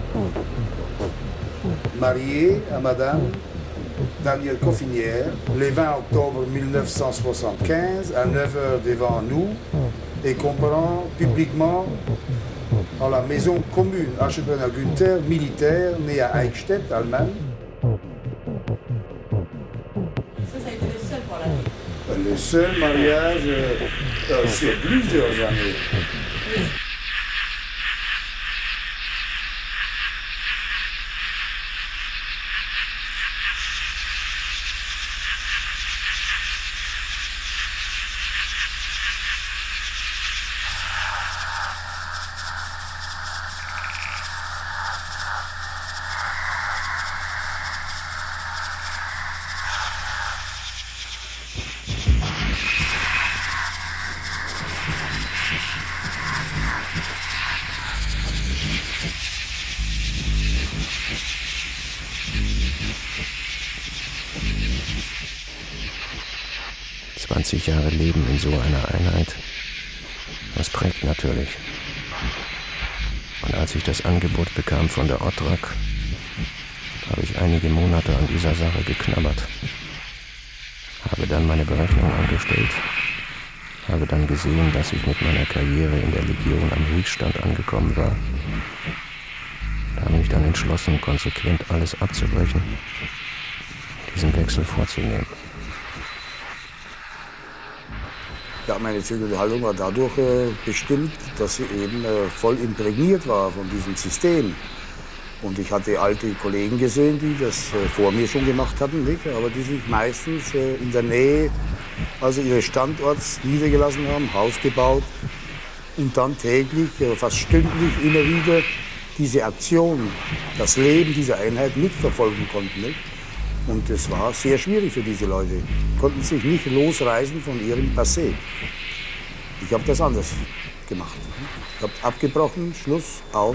G: marié à Madame Danielle Coffinière, le 20 octobre 1975, à 9h devant nous, et comprend publiquement dans la maison commune Aschenbrenner Günther, militaire, né à Eichstätt, Allemagne. Le seul mariage sur plusieurs années.
H: Jahre Leben in so einer Einheit, das prägt natürlich. Und als ich das Angebot bekam von der OTRAG, habe ich einige Monate an dieser Sache geknabbert. Habe dann meine Berechnung angestellt, habe dann gesehen, dass ich mit meiner Karriere in der Legion am Höchststand angekommen war. Da habe ich dann entschlossen, konsequent alles abzubrechen, diesen Wechsel vorzunehmen.
G: Ja, meine zügige Haltung war dadurch bestimmt, dass sie eben voll imprägniert war von diesem System. Und ich hatte alte Kollegen gesehen, die das vor mir schon gemacht hatten, nicht? Aber die sich meistens in der Nähe, also ihres Standorts niedergelassen haben, Haus gebaut und dann täglich, fast stündlich immer wieder diese Aktion, das Leben dieser Einheit mitverfolgen konnten. Nicht? Und es war sehr schwierig für diese Leute. Konnten sich nicht losreißen von ihrem Passé. Ich habe das anders gemacht. Ich habe abgebrochen, Schluss, aus.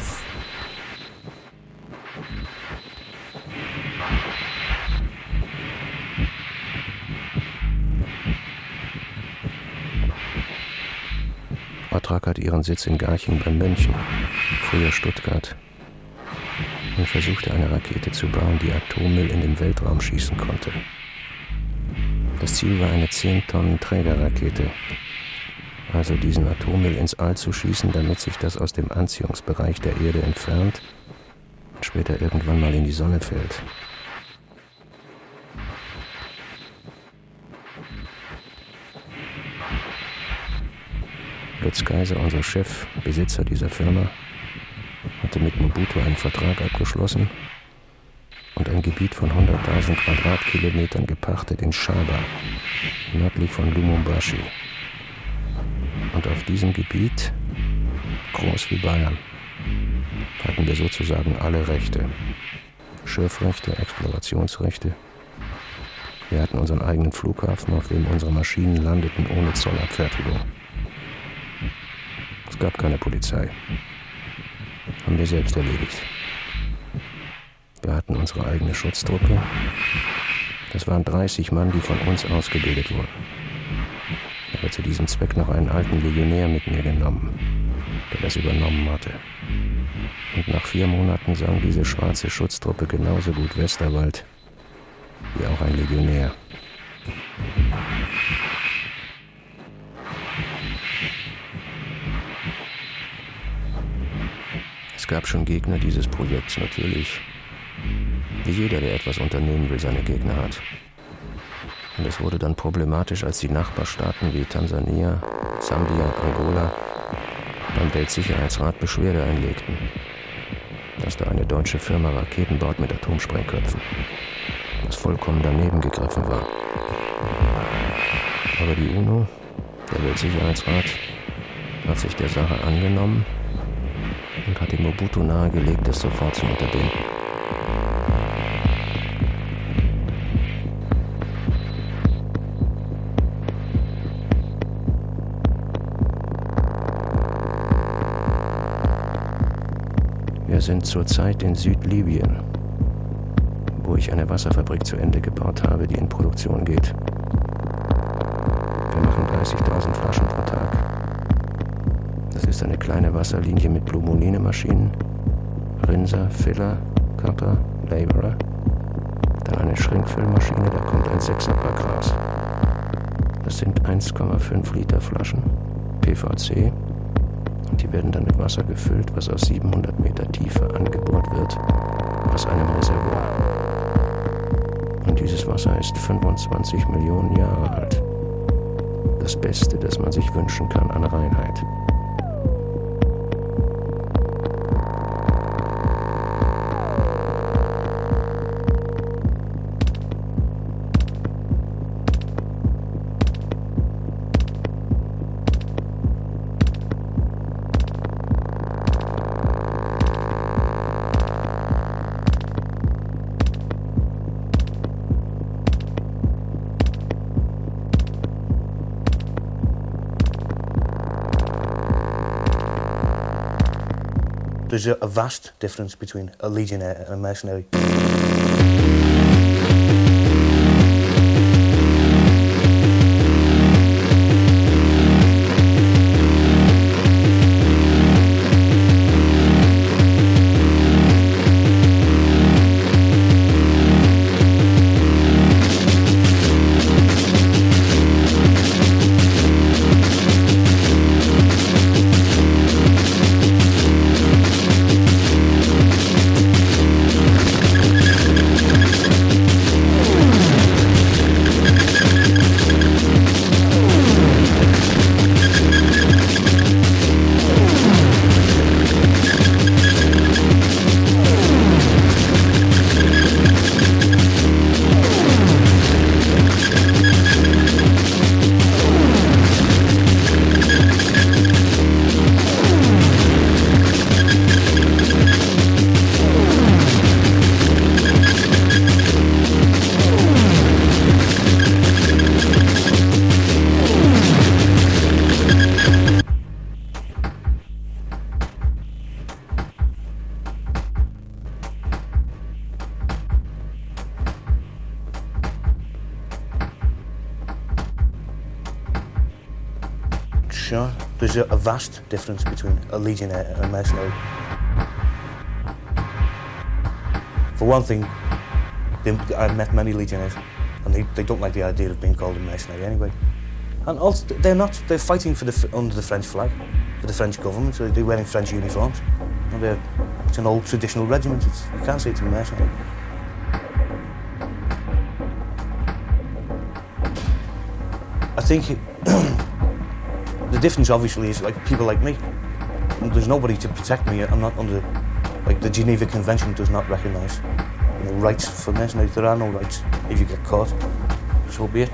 H: OTRAG hat ihren Sitz in Garching bei München, früher Stuttgart, und versuchte eine Rakete zu bauen, die Atommüll in den Weltraum schießen konnte. Das Ziel war eine 10-Tonnen-Trägerrakete, also diesen Atommüll ins All zu schießen, damit sich das aus dem Anziehungsbereich der Erde entfernt und später irgendwann mal in die Sonne fällt. Lutz Kaiser, unser Chef, Besitzer dieser Firma, hatte mit Mobutu einen Vertrag abgeschlossen und ein Gebiet von 100.000 Quadratkilometern gepachtet in Shaba, nördlich von Lumumbashi. Und auf diesem Gebiet, groß wie Bayern, hatten wir sozusagen alle Rechte. Schürfrechte, Explorationsrechte. Wir hatten unseren eigenen Flughafen, auf dem unsere Maschinen landeten ohne Zollabfertigung. Es gab keine Polizei. Haben wir selbst erledigt. Wir hatten unsere eigene Schutztruppe. Das waren 30 Mann, die von uns ausgebildet wurden. Ich habe zu diesem Zweck noch einen alten Legionär mit mir genommen, der das übernommen hatte. Und nach 4 Monaten sang diese schwarze Schutztruppe genauso gut Westerwald wie auch ein Legionär. Es gab schon Gegner dieses Projekts, natürlich. Wie jeder, der etwas unternehmen will, seine Gegner hat. Und es wurde dann problematisch, als die Nachbarstaaten wie Tansania, Sambia, Angola beim Weltsicherheitsrat Beschwerde einlegten, dass da eine deutsche Firma Raketen baut mit Atomsprengköpfen, was vollkommen daneben gegriffen war. Aber die UNO, der Weltsicherheitsrat, hat sich der Sache angenommen und hat dem Mobutu nahegelegt, es sofort zu unterbinden. Wir sind zurzeit in Südlibyen, wo ich eine Wasserfabrik zu Ende gebaut habe, die in Produktion geht. Wir machen 30.000 Flaschen pro Tag. Das ist eine kleine Wasserlinie mit Blue-Moline-Maschinen, Rinser, Filler, Kapper, Laborer. Dann eine Schrinkfüllmaschine, da kommt ein 6er-Pack raus. Das sind 1,5 Liter Flaschen, PVC. Und die werden dann mit Wasser gefüllt, was aus 700 Meter Tiefe angebohrt wird, aus einem Reservoir. Und dieses Wasser ist 25 Millionen Jahre alt. Das Beste, das man sich wünschen kann an Reinheit.
G: There's a vast difference between a legionnaire and a mercenary. Sure, there's a vast difference between a legionnaire and a mercenary. For one thing, I've met many legionnaires, and they don't like the idea of being called a mercenary anyway. And also, they're fighting under the French flag, for the French government, so they're wearing French uniforms. And It's an old traditional regiment. You can't say it's a mercenary. I think the difference obviously is like people like me. There's nobody to protect me. I'm not under, like the Geneva Convention does not recognise rights for mercenaries. There are no rights. If you get caught, so be it.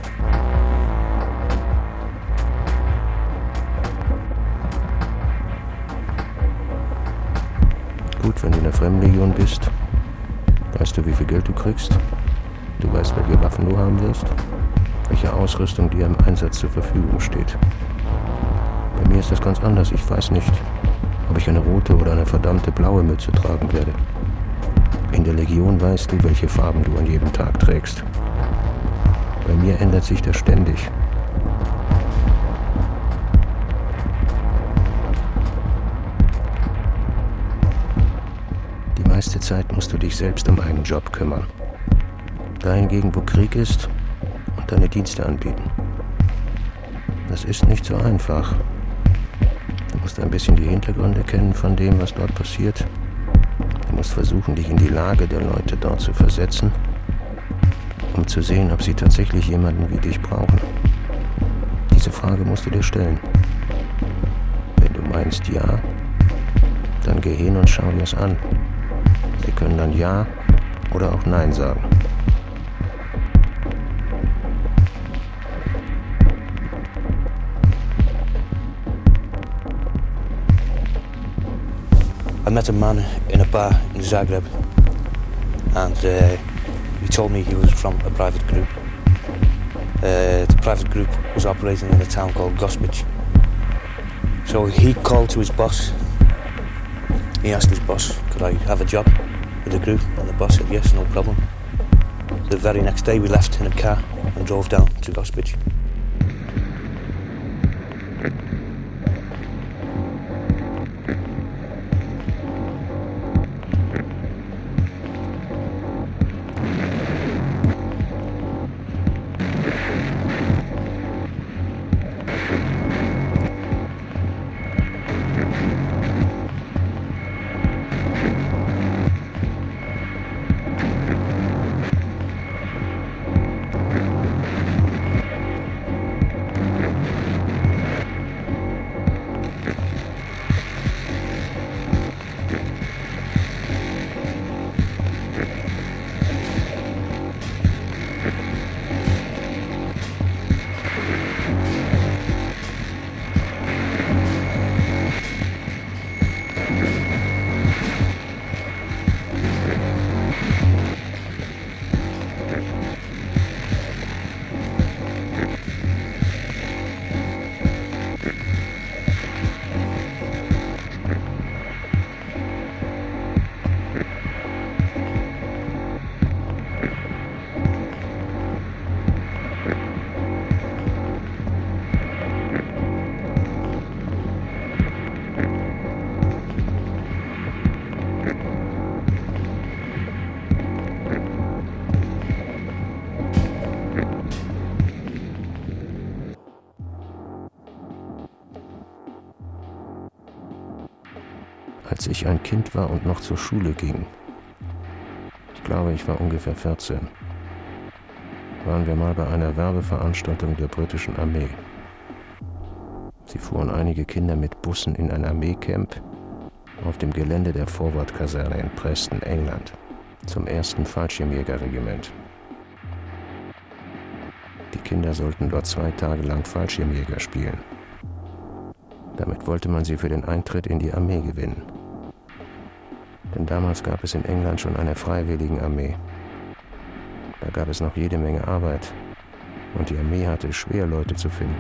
H: Gut, wenn du in der Fremdenlegion bist, weißt du, wie viel Geld du kriegst. Du weißt, welche Waffen du haben wirst, welche Ausrüstung dir im Einsatz zur Verfügung steht. Bei mir ist das ganz anders. Ich weiß nicht, ob ich eine rote oder eine verdammte blaue Mütze tragen werde. In der Legion weißt du, welche Farben du an jedem Tag trägst. Bei mir ändert sich das ständig. Die meiste Zeit musst du dich selbst um einen Job kümmern. Dahingegen, wo Krieg ist, und deine Dienste anbieten. Das ist nicht so einfach. Du musst ein bisschen die Hintergründe kennen von dem, was dort passiert. Du musst versuchen, dich in die Lage der Leute dort zu versetzen, um zu sehen, ob sie tatsächlich jemanden wie dich brauchen. Diese Frage musst du dir stellen. Wenn du meinst ja, dann geh hin und schau dir es an. Sie können dann ja oder auch nein sagen.
G: I met a man in a bar in Zagreb, and he told me he was from a private group. The private group was operating in a town called Gospic. So he called to his boss. He asked his boss, could I have a job with the group? And the boss said, yes, no problem. The very next day we left in a car and drove down to Gospic.
H: Als ich ein Kind war und noch zur Schule ging, ich glaube, ich war ungefähr 14, waren wir mal bei einer Werbeveranstaltung der britischen Armee. Sie fuhren einige Kinder mit Bussen in ein Armeecamp auf dem Gelände der Forward-Kaserne in Preston, England, zum 1. Fallschirmjägerregiment. Die Kinder sollten dort 2 Tage lang Fallschirmjäger spielen. Damit wollte man sie für den Eintritt in die Armee gewinnen. Denn damals gab es in England schon eine Freiwilligenarmee. Da gab es noch jede Menge Arbeit und die Armee hatte es schwer, Leute zu finden.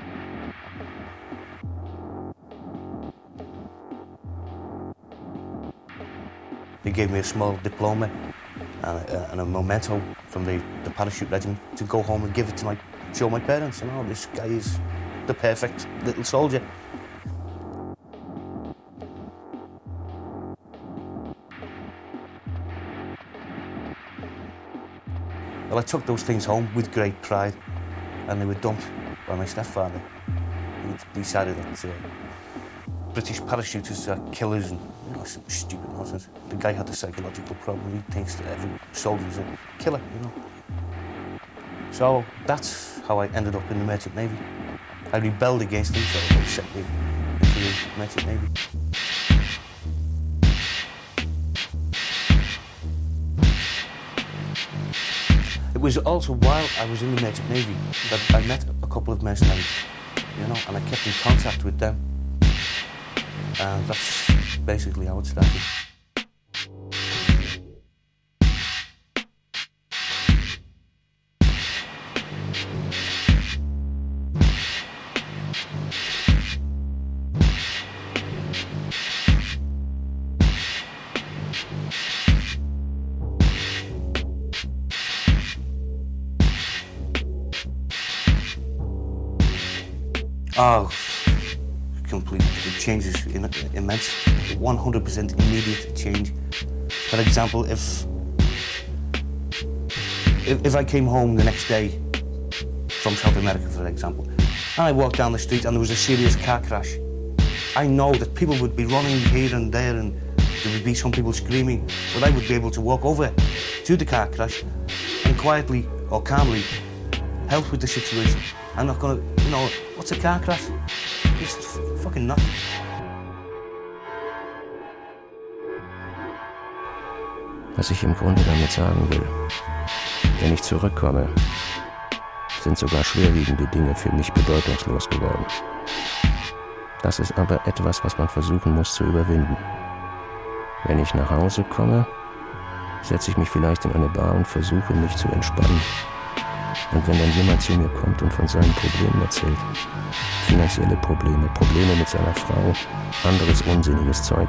G: They gave me a small diploma and a memento from the parachute regiment to go home and give it to show my parents. And this guy is the perfect little soldier. Well, I took those things home with great pride, and they were dumped by my stepfather. He decided that British parachutists are killers and some stupid nonsense. The guy had a psychological problem. He thinks that every soldier's a killer, So that's how I ended up in the Merchant Navy. I rebelled against him, so they sent me into the Merchant Navy. It was also while I was in the Merchant Navy that I met a couple of mercenaries, and I kept in contact with them. And that's basically how it started. Oh, completely. The change is immense. 100% immediate change. For example, if I came home the next day from South America, for example, and I walked down the street and there was a serious car crash, I know that people would be running here and there and there would be some people screaming, but I would be able to walk over to the car crash and quietly or calmly help with the situation. I'm not gonna, what's a car crash? It's fucking nothing.
H: Was ich im Grunde damit sagen will, wenn ich zurückkomme, sind sogar schwerwiegende Dinge für mich bedeutungslos geworden. Das ist aber etwas, was man versuchen muss zu überwinden. Wenn ich nach Hause komme, setze ich mich vielleicht in eine Bar und versuche, mich zu entspannen. Und wenn dann jemand zu mir kommt und von seinen Problemen erzählt, finanzielle Probleme, Probleme mit seiner Frau, anderes unsinniges Zeug.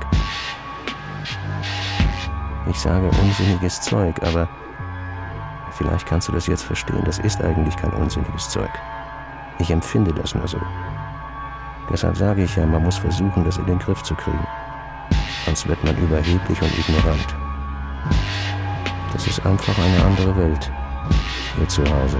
H: Ich sage unsinniges Zeug, aber vielleicht kannst du das jetzt verstehen, das ist eigentlich kein unsinniges Zeug. Ich empfinde das nur so. Deshalb sage ich ja, man muss versuchen, das in den Griff zu kriegen. Sonst wird man überheblich und ignorant. Das ist einfach eine andere Welt. Hier zu Hause.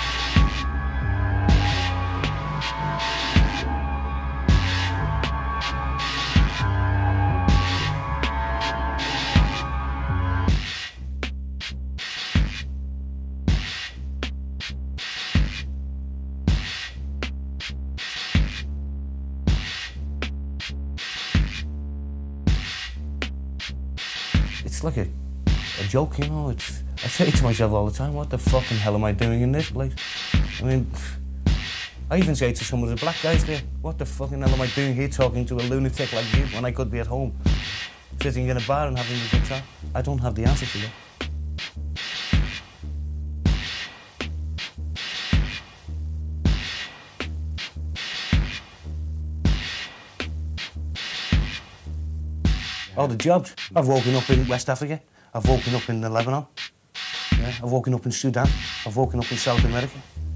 G: It's like a joke, I say to myself all the time, what the fucking hell am I doing in this place? I mean, I even say to some of the black guys there, what the fucking hell am I doing here talking to a lunatic like you when I could be at home, sitting in a bar and having a good time? I don't have the answer to that. Oh, the jobs. I've woken up in West Africa. I've woken up in Lebanon. Yeah, I've woken up in Sudan. I've woken up in South America.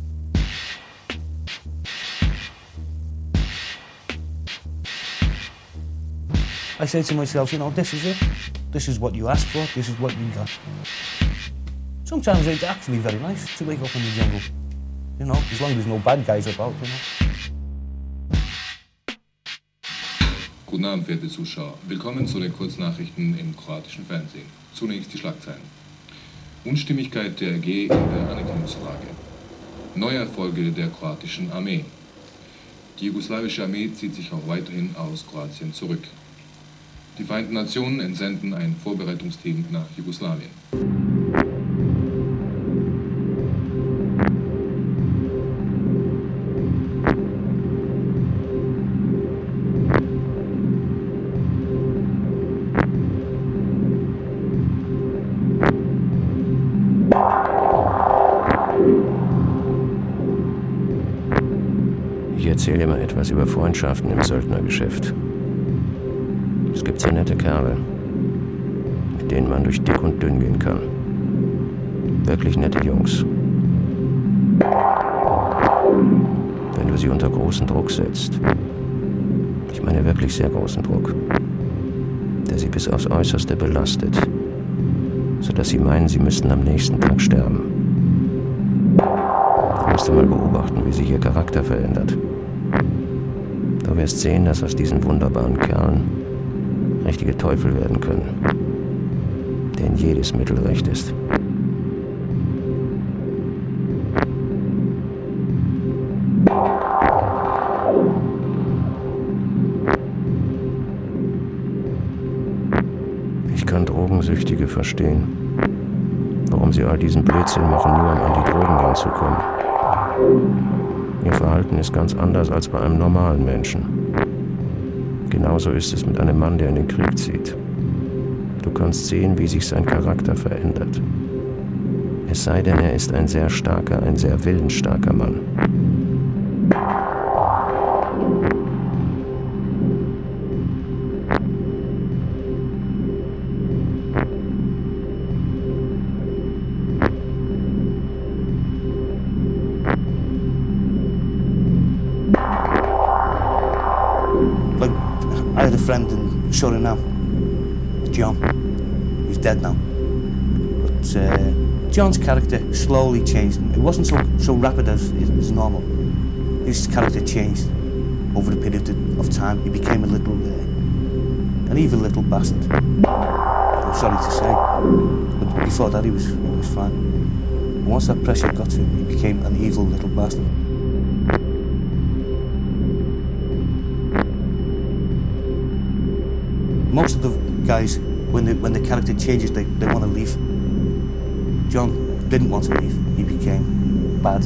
G: I say to myself, this is it. This is what you asked for. This is what you got. Sometimes it's actually very nice to wake up in the jungle. As long as there's no bad guys about,
J: Guten Abend, verehrte Zuschauer. Willkommen zu den Kurznachrichten im kroatischen Fernsehen. Zunächst die Schlagzeilen. Unstimmigkeit der AG in der Anerkennungsfrage. Neue Erfolge der kroatischen Armee. Die jugoslawische Armee zieht sich auch weiterhin aus Kroatien zurück. Die Vereinten Nationen entsenden ein Vorbereitungsteam nach Jugoslawien.
H: Ich erzähle dir mal etwas über Freundschaften im Söldnergeschäft. Es gibt sehr nette Kerle, mit denen man durch dick und dünn gehen kann. Wirklich nette Jungs. Wenn du sie unter großen Druck setzt, ich meine wirklich sehr großen Druck, der sie bis aufs Äußerste belastet, sodass sie meinen, sie müssten am nächsten Tag sterben. Da musst du mal beobachten, wie sich ihr Charakter verändert. Da Du wirst sehen, dass aus diesen wunderbaren Kerlen richtige Teufel werden können, denen jedes Mittel recht ist. Ich kann Drogensüchtige verstehen, warum sie all diesen Blödsinn machen, nur um an die Drogen ranzukommen. Ihr Verhalten ist ganz anders als bei einem normalen Menschen. Genauso ist es mit einem Mann, der in den Krieg zieht. Du kannst sehen, wie sich sein Charakter verändert. Es sei denn, er ist ein sehr starker, ein sehr willensstarker Mann.
K: I had a friend in Suriname, John. He's dead now. But John's character slowly changed. It wasn't so rapid as normal. His character changed over a period of time. He became an evil little bastard. I'm sorry to say, but before that he was fine. And once that pressure got to him, he became an evil little bastard. Most of the guys, when the character changes, they want to leave. John didn't want to leave. He became bad.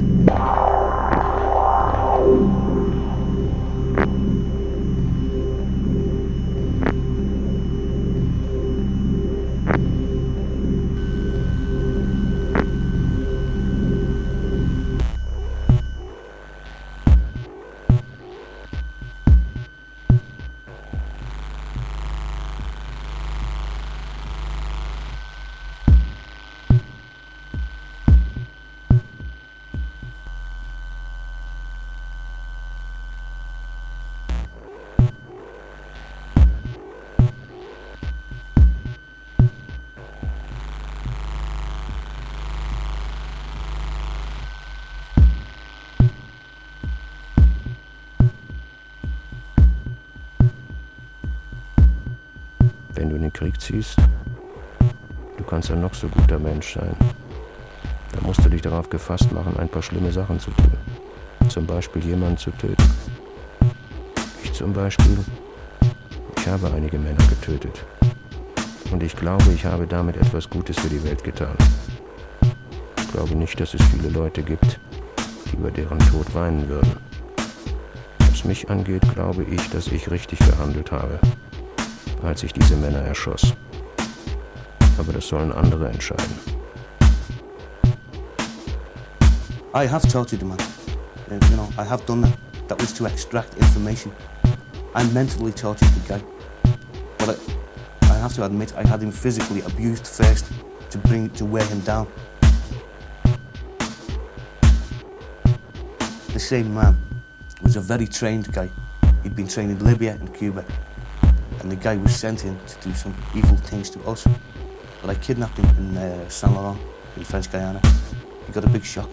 H: Wenn du in den Krieg ziehst, du kannst ein noch so guter Mensch sein. Da musst du dich darauf gefasst machen, ein paar schlimme Sachen zu tun. Zum Beispiel jemanden zu töten. Ich zum Beispiel, ich habe einige Männer getötet. Und ich glaube, ich habe damit etwas Gutes für die Welt getan. Ich glaube nicht, dass es viele Leute gibt, die über deren Tod weinen würden. Was mich angeht, glaube ich, dass ich richtig gehandelt habe, als ich diese Männer erschoss. Aber das sollen andere entscheiden.
K: I have tortured a man. I have done that. That was to extract information. I mentally tortured the guy. But I have to admit, I had him physically abused first to wear him down. The same man was a very trained guy. He'd been trained in Libya and Cuba. And the guy was sent in to do some evil things to us. But I kidnapped him in Saint Laurent, in French Guiana. He got a big shock.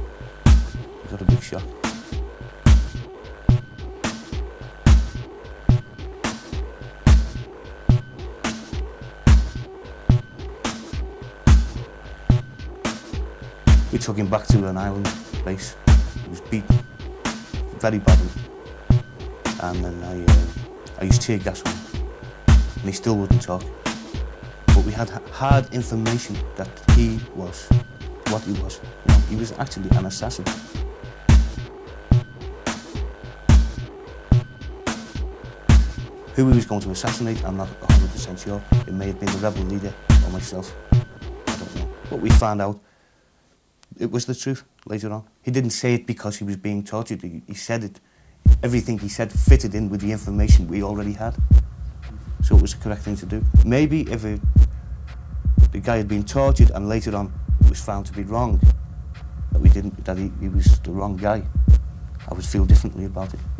K: We took him back to an island base. He was beaten very badly. And then I used tear gas on him. And he still wouldn't talk. But we had hard information that he was what he was. He was actually an assassin. Who he was going to assassinate, I'm not 100% sure. It may have been the rebel leader or myself. I don't know. But we found out it was the truth later on. He didn't say it because he was being tortured. He said it. Everything he said fitted in with the information we already had. So it was the correct thing to do. Maybe if the guy had been tortured and later on it was found to be wrong, that he was the wrong guy, I would feel differently about it.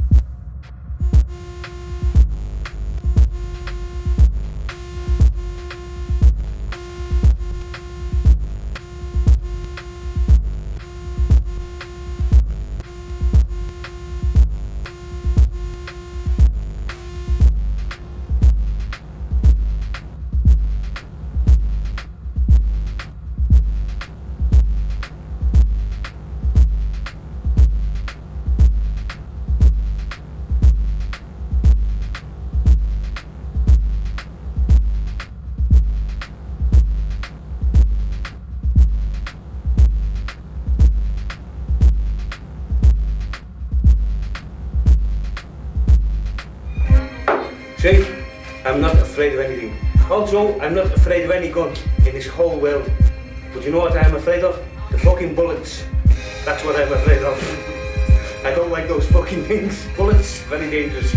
L: See, I'm not afraid of anything. Also, I'm not afraid of any gun in this whole world. But you know what I'm afraid of? The fucking bullets. That's what I'm afraid of. I don't like those fucking things. Bullets, very dangerous.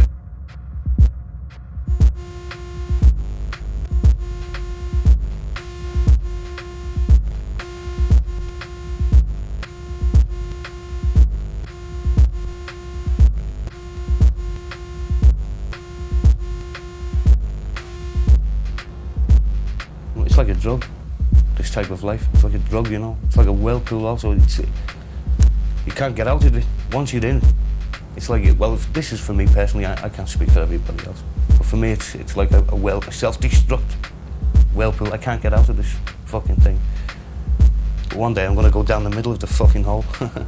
K: It's like a drug, this type of life. It's like a drug, you know. It's like a whirlpool also. You can't get out of it. Once you're in, it's like, well, if this is for me personally, I can't speak for everybody else. But for me, it's like a self-destruct whirlpool. I can't get out of this fucking thing. But one day I'm gonna go down the middle of the fucking hole.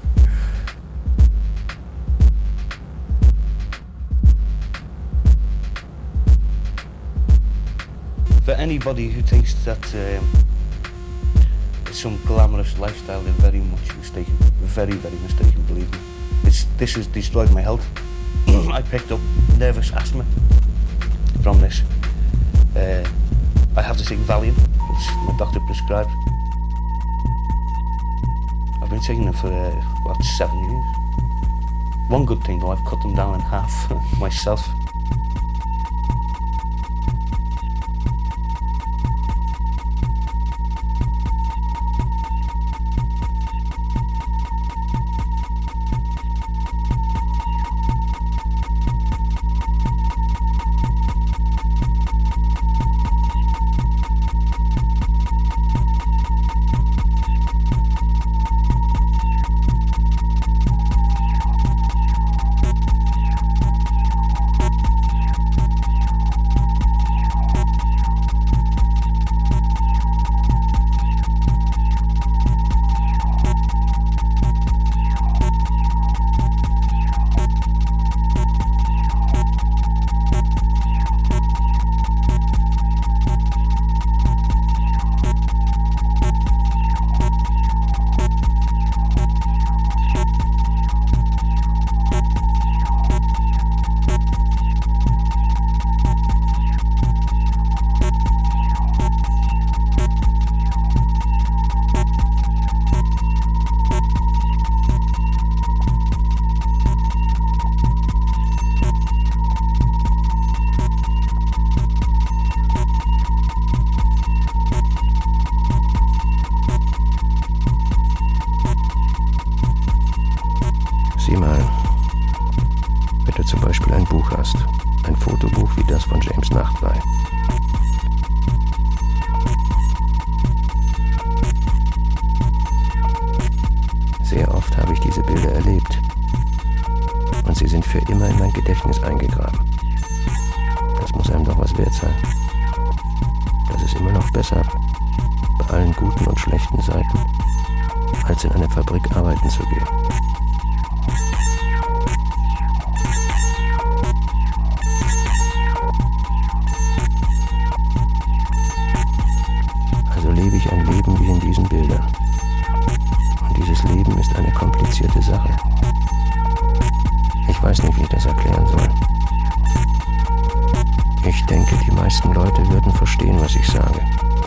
K: For anybody who thinks that it's some glamorous lifestyle, they're very much mistaken. Very, very mistaken, believe me. This has destroyed my health. I picked up nervous asthma from this. I have to take Valium, which my doctor prescribed. I've been taking them for about 7 years. One good thing though, I've cut them down in half myself.
H: Sieh mal, wenn du zum Beispiel ein Buch hast, ein Fotobuch wie das von James Nachtwey. Sehr oft habe ich diese Bilder erlebt und sie sind für immer in mein Gedächtnis eingegraben. Das muss einem doch was wert sein. Das ist immer noch besser, bei allen guten und schlechten Seiten, als in einer Fabrik arbeiten zu gehen. Also lebe ich ein Leben wie in diesen Bildern. Und dieses Leben ist eine komplizierte Sache. Ich weiß nicht, wie ich das erklären soll. Ich denke, die meisten Leute würden verstehen, was ich sage.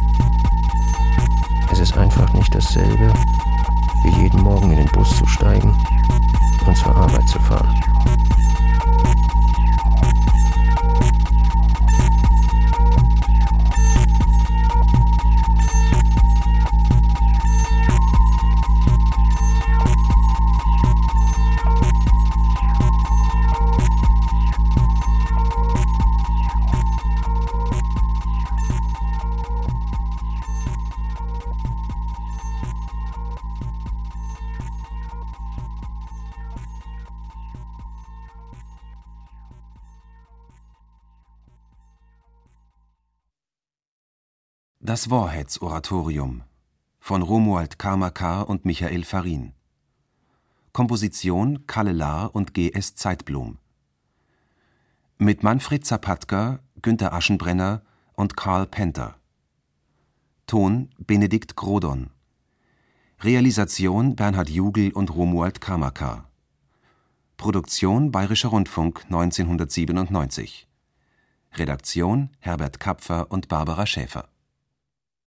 H: Es ist einfach nicht dasselbe, wie jeden Morgen in den Bus zu steigen und zur Arbeit zu fahren.
A: Das Warheads-Oratorium von Romuald Kamakar und Michael Farin. Komposition Kalle Lahr und G.S. Zeitblom. Mit Manfred Zapatka, Günter Aschenbrenner und Karl Penter. Ton Benedikt Grodon. Realisation Bernhard Jugel und Romuald Kamakar. Produktion Bayerischer Rundfunk 1997. Redaktion Herbert Kapfer und Barbara Schäfer.